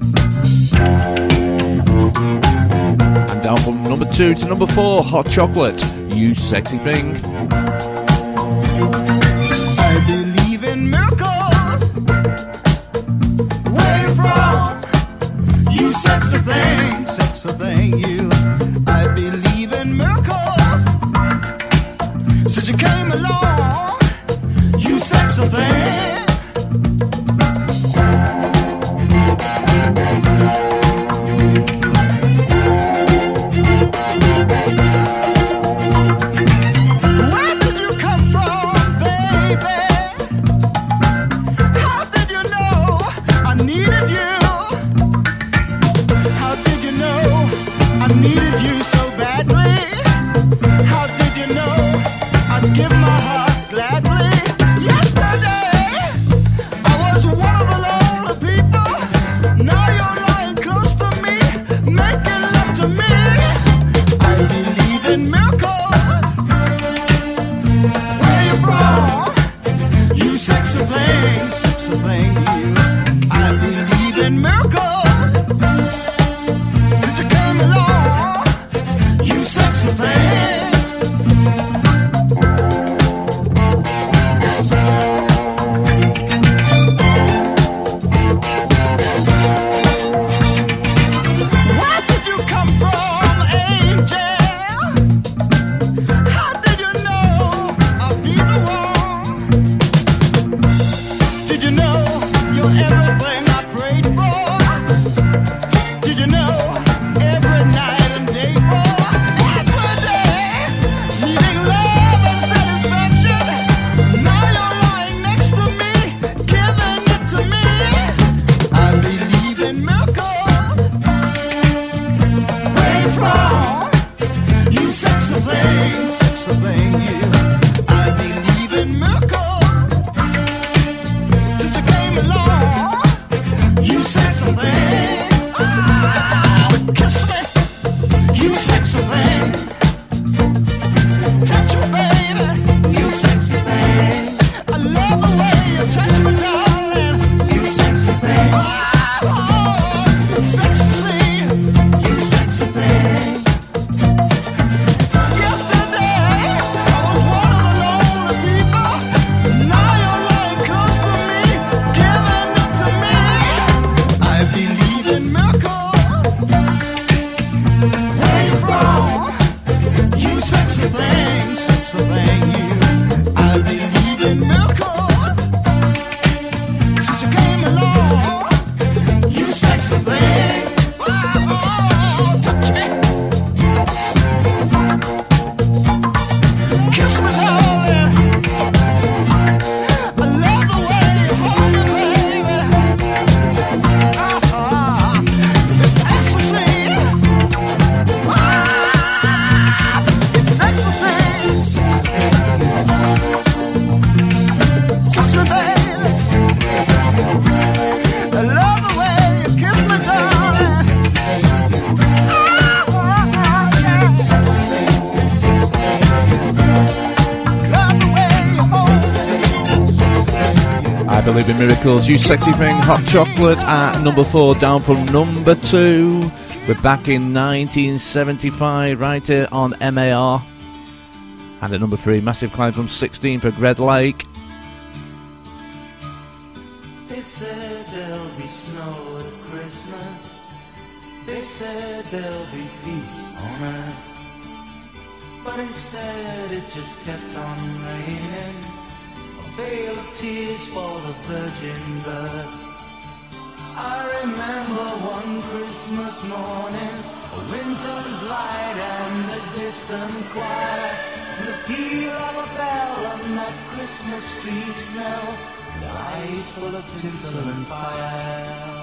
And down from number two to number four, Hot Chocolate, You Sexy Thing. I believe in miracles. Where you from? You sexy thing, sexy thing, you. I believe in miracles. Since you came along, you sexy thing. Where did you come from, baby? How did you know I needed you? How did you know I needed you so badly? How did you know I'd give my heart gladly? Yesterday I was one of the lonely people. Now you're lying close to me, making love to me. I believe in miracles. Where you from? You sexy thing, sexy thing, you. I believe in miracles. Since you came along, you sexy thing. Where did you come from, angel? How did you know I'll be the one? Did you know you're everything I prayed for? Did you know every night and day for? Every day, needing love and satisfaction. Now you're lying next to me, giving it to me. I believe in miracles. Where you from? You sexy thing, sexy thing, you. I believe in miracles. Since you came along, you sexy thing. Ah, kiss me, you sexy thing. Touch me, baby, you sexy thing. I love the way you touch me, darling, you sexy thing. Oh, it's sexy to see, you sexy thing. Yesterday I was one of the lonely people. Now you're lying close to me, giving it to me. I believe in miracles. Where you from? You sexy thing, sexy thing, you. I believe in miracles. Since you came along, you sexy thing. Oh, touch me. Kiss me, darling. I love the way you hold me, baby. Ah, it's ecstasy. Ah, it's ecstasy. Kiss me, baby. I love the way you kiss me, darling. Ah, love the way you hold me. I Believe in Miracles, You Sexy Thing, Hot Chocolate at number four, down from number two. We're back in nineteen seventy-five, right here on M A R. And at number three, massive climb from sixteen for Red Lake. They said there'll be snow at Christmas. They said there'll be peace on earth. But instead it just kept on raining. A veil of tears for the virgin birth. I remember one Christmas morning, a winter's light and a distant choir, and the peal of a bell and that Christmas tree smell, and eyes full of tinsel and fire.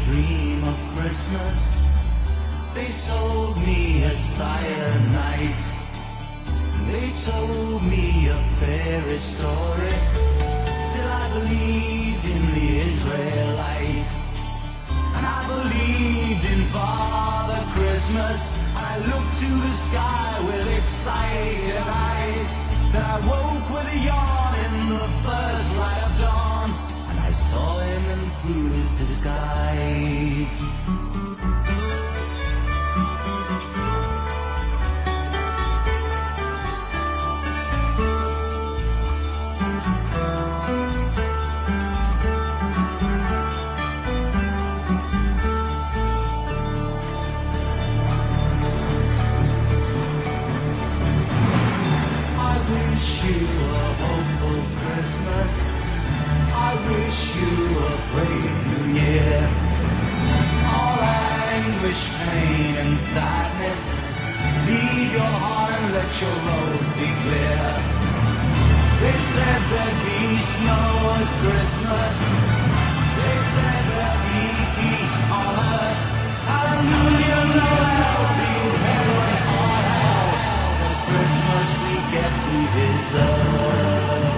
dream of Christmas. They sold me a cyanide. They told me a fairy story till I believed in the Israelite. And I believed in Father Christmas. I looked to the sky with excited eyes. Then I woke with a yawn in the first light of dawn, and I saw him in through his disguise. I wish you a brave new year. All anguish, pain, and sadness, leave your heart and let your road be clear. They said there'd be snow at Christmas. They said there'd be peace on earth. Hallelujah, Noel, be heaven or hell. The Christmas we get we deserve.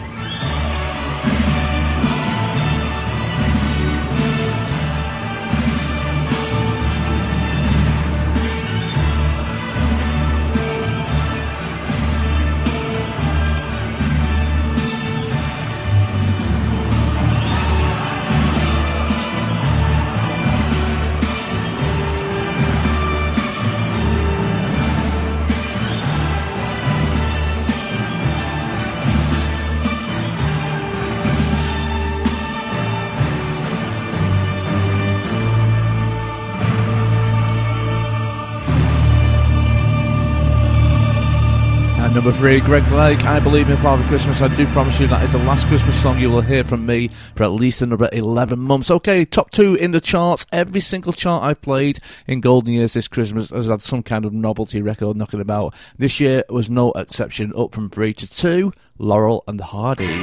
Number three, Greg Lake, I Believe in Father Christmas. I do promise you that is the last Christmas song you will hear from me for at least another eleven months. Okay, top two in the charts. Every single chart I played in Golden Years this Christmas has had some kind of novelty record knocking about. This year was no exception, up from three to two, Laurel and Hardy.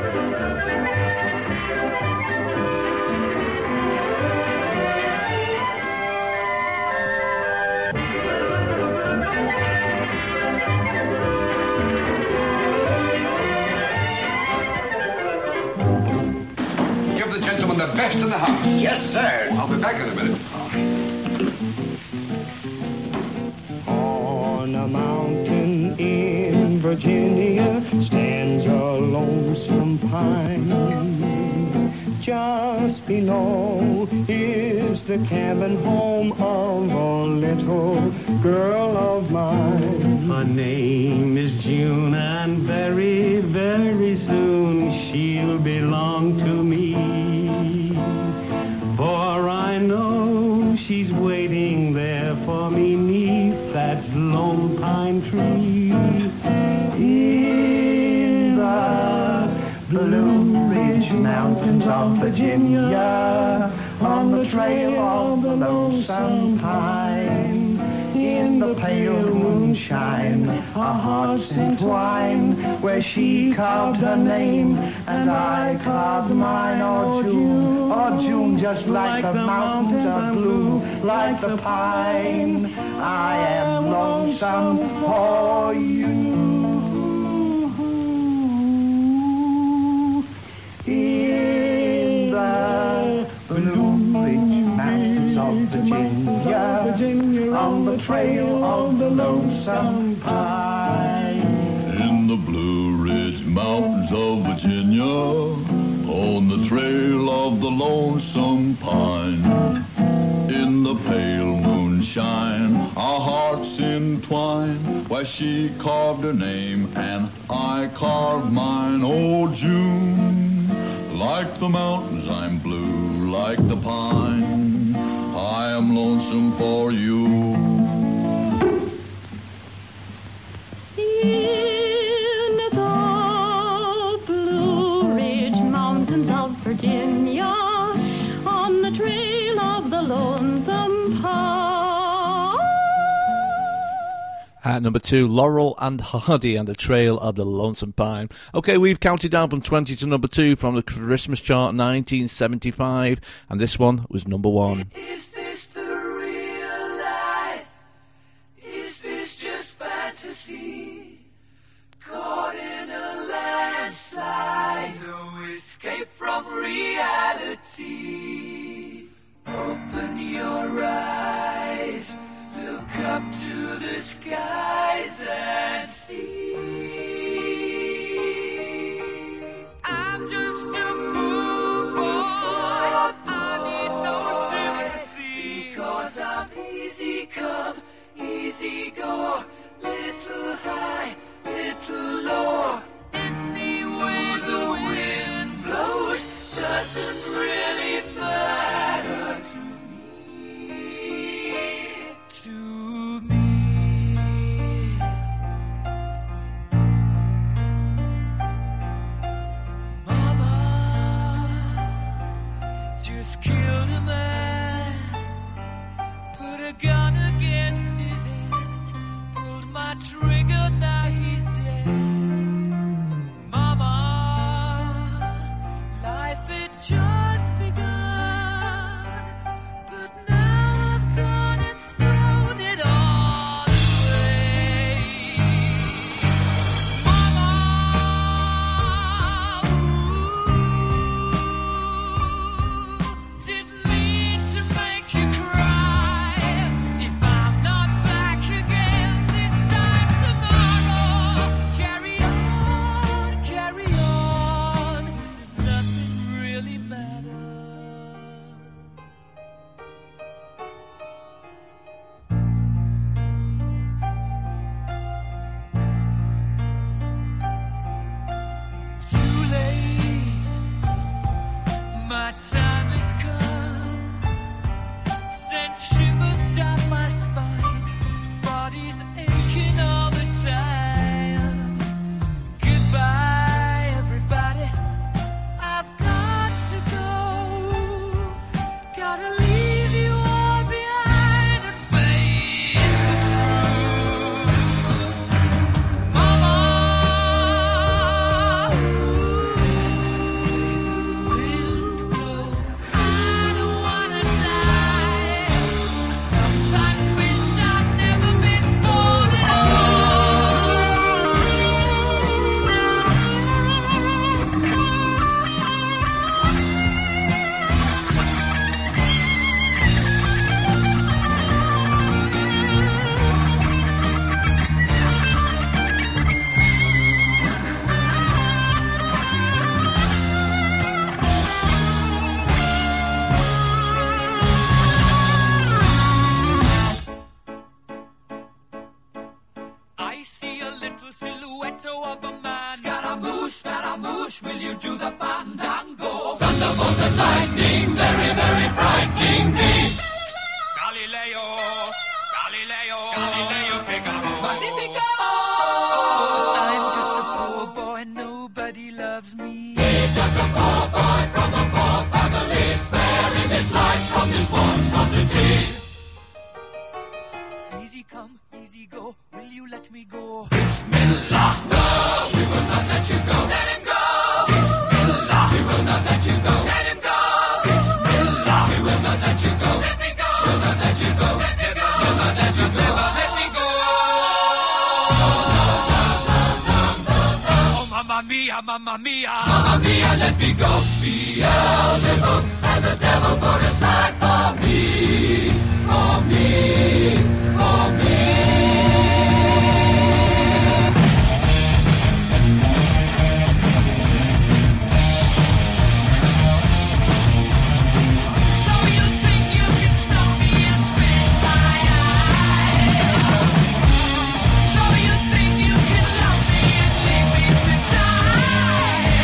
The best in the house. Yes, sir. I'll be back in a minute. On a mountain in Virginia stands a lonesome pine. Just below is the cabin home of a little girl of mine. Her name is June, and very, very soon she'll belong to me. For I know she's waiting there for me 'neath that lone pine tree. In the Blue Ridge Mountains of Virginia, on the trail of the lonesome pine, in the pale moonshine, our hearts entwine, where she carved her name and I carved mine. Oh June, oh June, just like, like the mountains are blue, like the pine, I am lonesome for you. In the Blue Ridge Mountains of Virginia, on the trail of the lonesome pine. In the Blue Ridge Mountains of Virginia, on the trail of the lonesome pine. In the pale moonshine, our hearts entwine, where she carved her name and I carved mine. Oh June, like the mountains I'm blue, like the pine, I am lonesome for you. In the Blue Ridge Mountains of Virginia, on the trail of the lonesome pine. At number two, Laurel and Hardy and the Trail of the Lonesome Pine. Okay, we've counted down from twenty to number two from the Christmas chart nineteen seventy-five, and this one was number one. Is this the real life? Is this just fantasy? Caught in a landslide, no escape from reality. Open your eyes, look up to the skies and see. I'm just a poor boy, I need no sympathy, because I'm easy come, easy go, little high, little low. Any way the wind blows doesn't really matter to me, to me. Mama just killed a man, put a gun against his head, pulled my trigger, now he's dead. Mama, life had just begun, but now I've gone and thrown it all away. Mama, ooh, didn't mean to make you cry. If I'm not back again this time tomorrow, carry on, carry on, 'cause nothing really matters. Too late, my time has come. Sent shivers down my spine, body's aching all the time. Goodbye, everybody, I've got to go. Gotta leave you all behind and face the truth. Mama, I don't wanna die. Sometimes wish I'd never been born at I see a little silhouette of a man. Scaramouche, Scaramouche, will you do the fandango? Thunderbolt and lightning, very, very frightening me. Galileo, Galileo, Galileo Figaro. Magnifico! I'm just a poor boy, nobody loves me. He's just a poor boy from a poor family, sparing his life from this monstrosity. Easy come, easy go, will you let me go? Bismillah, no, we will not let you go. Let him go! Bismillah, we will not let you go. Let him go! Bismillah, we will not let you go. Let me go! We'll not let you go. Let me go! We'll not let you go. Never let me go. Oh, mamma mia, mamma mia. Mamma mia, let me go. Beelzebub has a devil put aside for me. For me. For me. So you think you can stop me and spit my eye? So you think you can love me and leave me to die?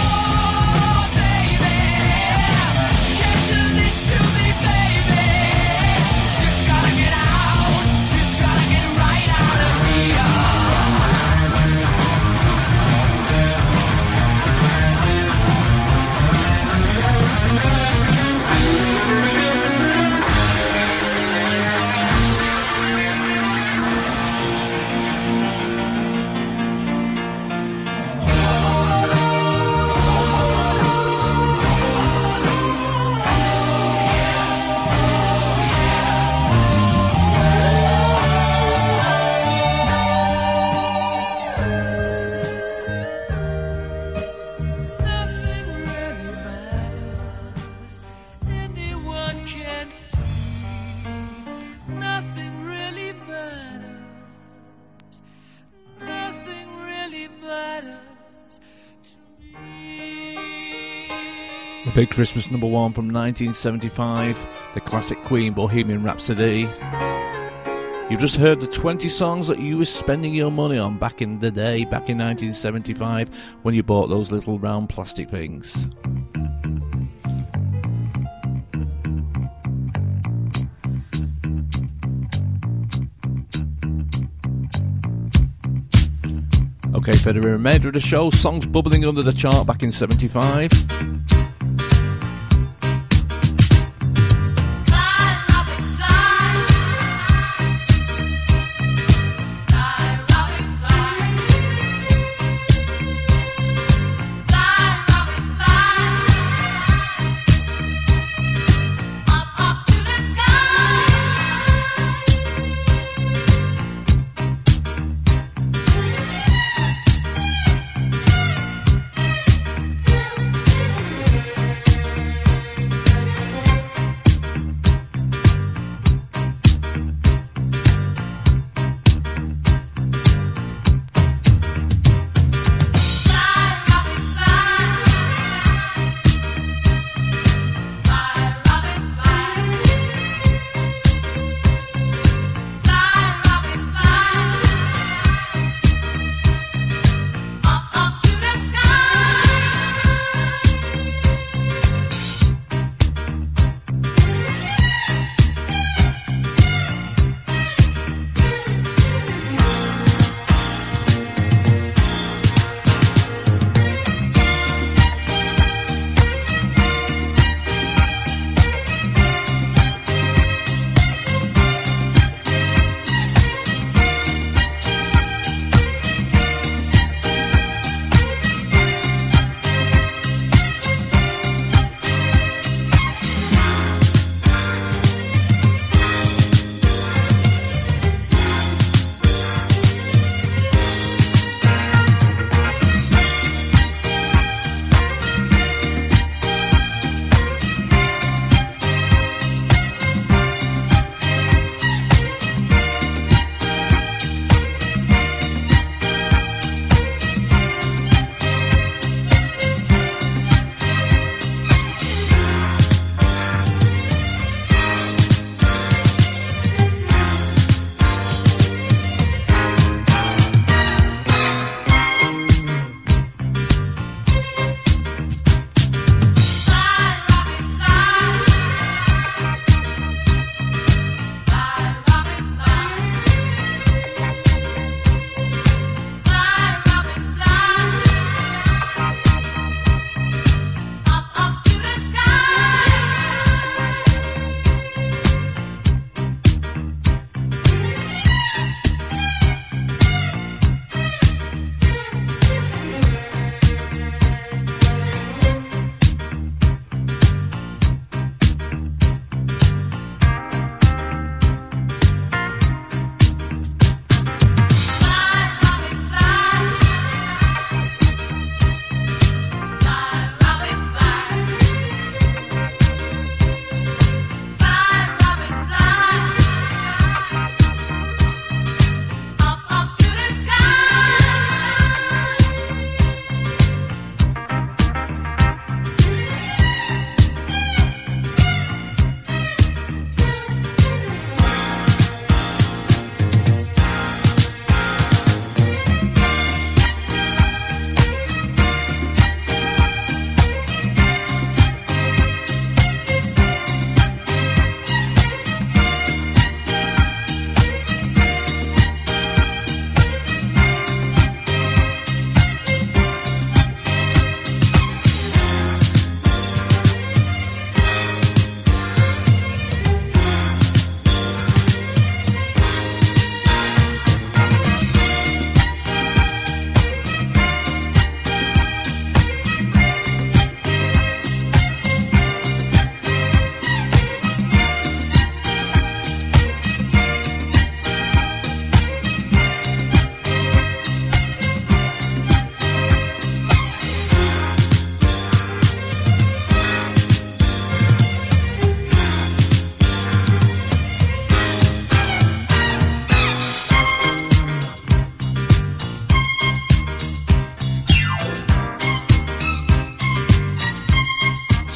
Oh, baby, can't do this to me, baby. The big Christmas number one from nineteen seventy-five, the classic Queen Bohemian Rhapsody. You've just heard the twenty songs that you were spending your money on back in the day, back in nineteen seventy-five, when you bought those little round plastic things. Okay, for the remainder of the show, songs bubbling under the chart back in seventy-five.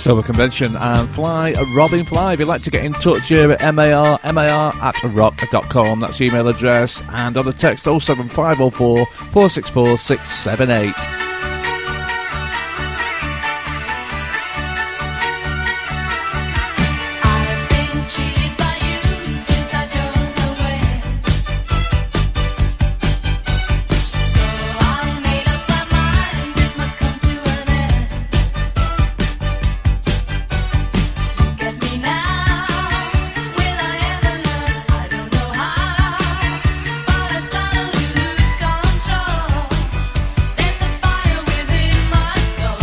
Silver Convention and Fly, Robin Fly. If you'd like to get in touch here at M A R, M A R at rock dot com, that's the email address, and on the text oh seven five oh four, four six four, six seven eight. There's a fire within my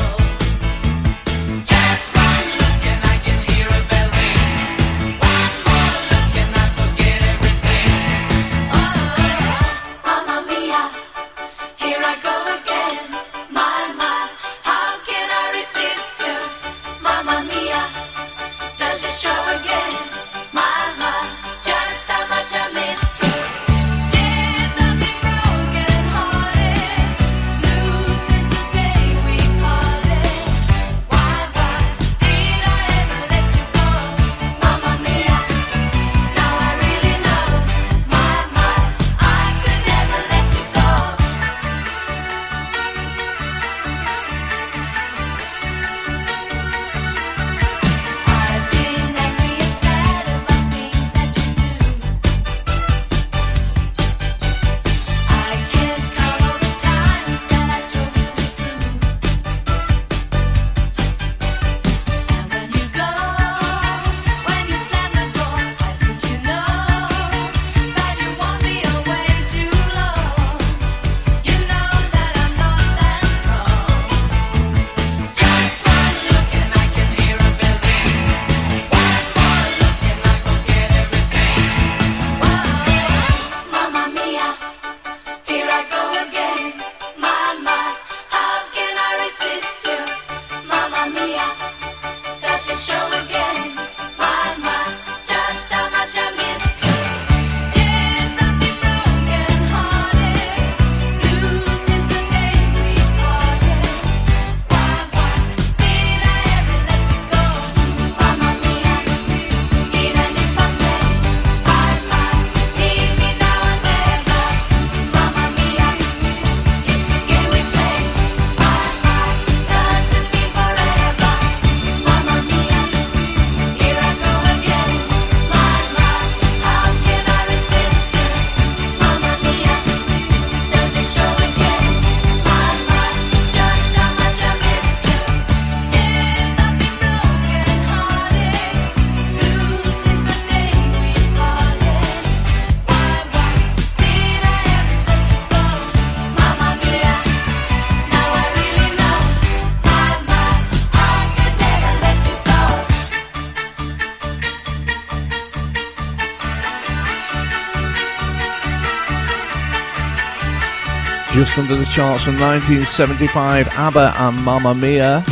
Just under the charts from nineteen seventy-five, ABBA and Mamma Mia.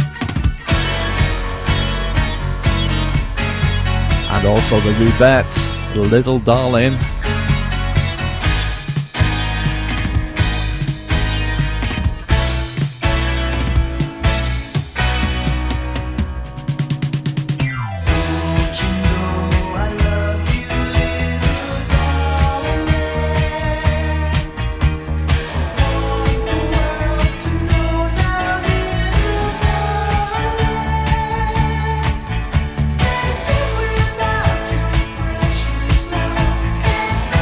And also the Rubettes, Little Darling. Without you, precious love.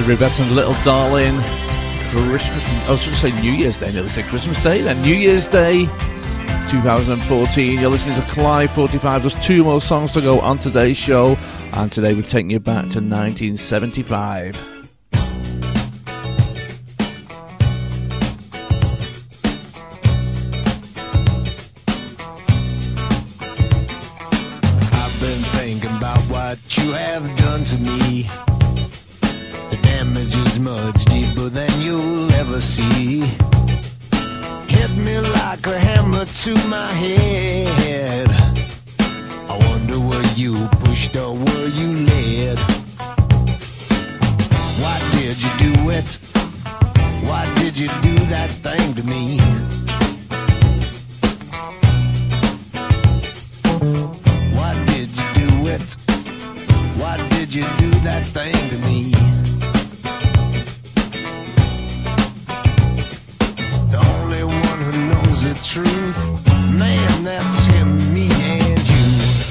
Every Betton's Little Darling. Christmas. I was going to say New Year's Day. Nearly said Christmas Day. Then New Year's Day, twenty fourteen. You're listening to Clive forty-five. There's two more songs to go on today's show, and today we're taking you back to nineteen seventy-five. I've been thinking about what you have done to me. The damage is much deeper than you'll ever see. Hit me like a hammer to my head. I wonder were you pushed or were you led? Why did you do it? Why did you do that thing to me? Why did you do it? Why did you do that thing to me? The only one who knows the truth, man, that's him, me and you.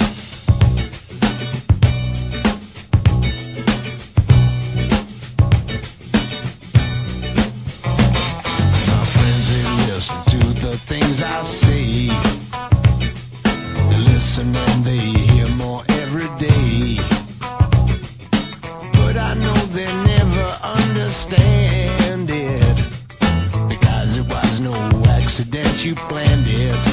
My friends, they listen to the things I say. They listen and they hear more every day. But I know they never understand it, because it was no accident, you planned it.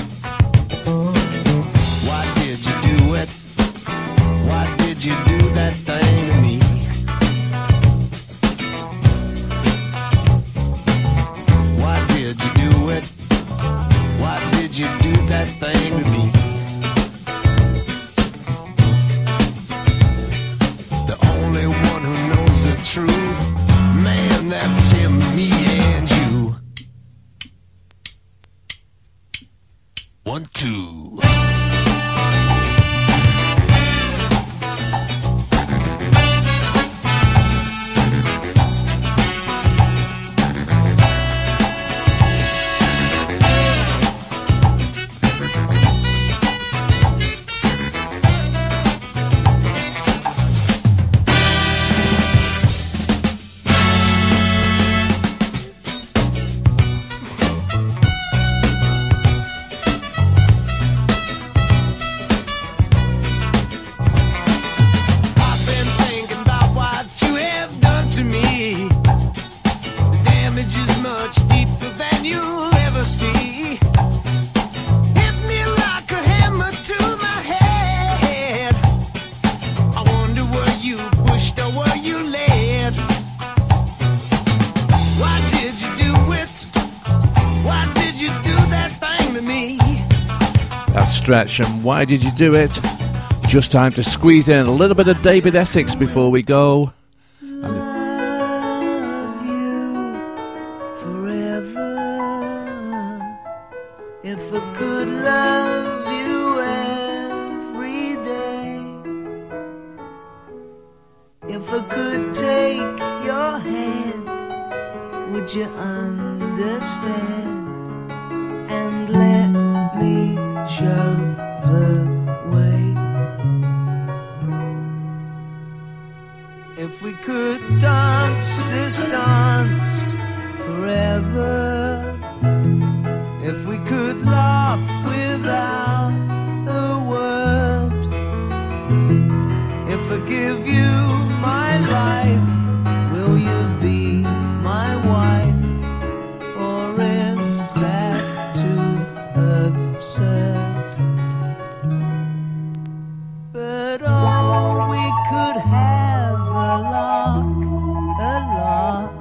Why did you do it? Why did you do that thing to me? Why did you do it? Why did you do that thing to me? The only one who knows the truth, man, that's him, me and you. One, two. I've been thinking about what you have done to me. The damage is much deeper than you'll ever see. Hit me like a hammer to my head. I wonder were you pushed or were you led? Why did you do it? Why did you do that thing to me? That's Stretch, and Why Did You Do It? Just time to squeeze in a little bit of David Essex before we go. If I could love you every day, if I could take your hand, would you understand and let me show the way? If we could dance this dance forever, if we could laugh without a word, if I give you my life, will you be my wife? Or is that too absurd? But oh, we could have a lark, a lark,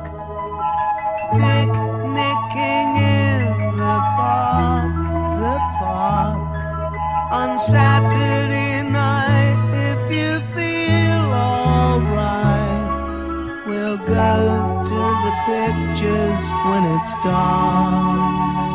picnicking in the park, the park, on Saturday night. If you feel alright, we'll go to the pictures when it's dark.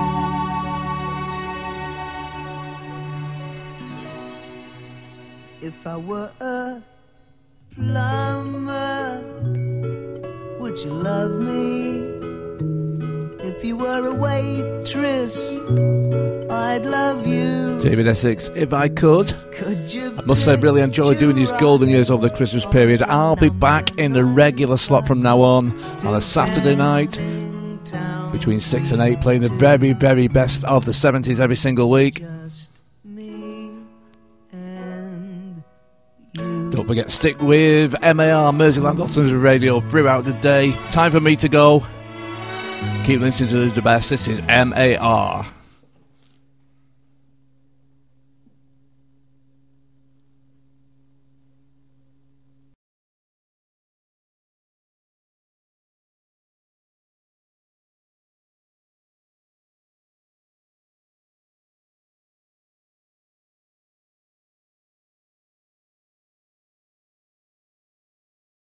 If I were a plumber, would you love me? If you were a waitress I'd love you. David Essex, if I could. Could you I must say, I really enjoyed doing these golden years over the Christmas period. I'll be back in the regular slot from now on, on a Saturday night, between six and eight, playing the very, very best of the seventies every single week. Don't forget, stick with M A R, Merseyland Alternative Radio, throughout the day. Time for me to go. Keep listening to the best. This is M A R.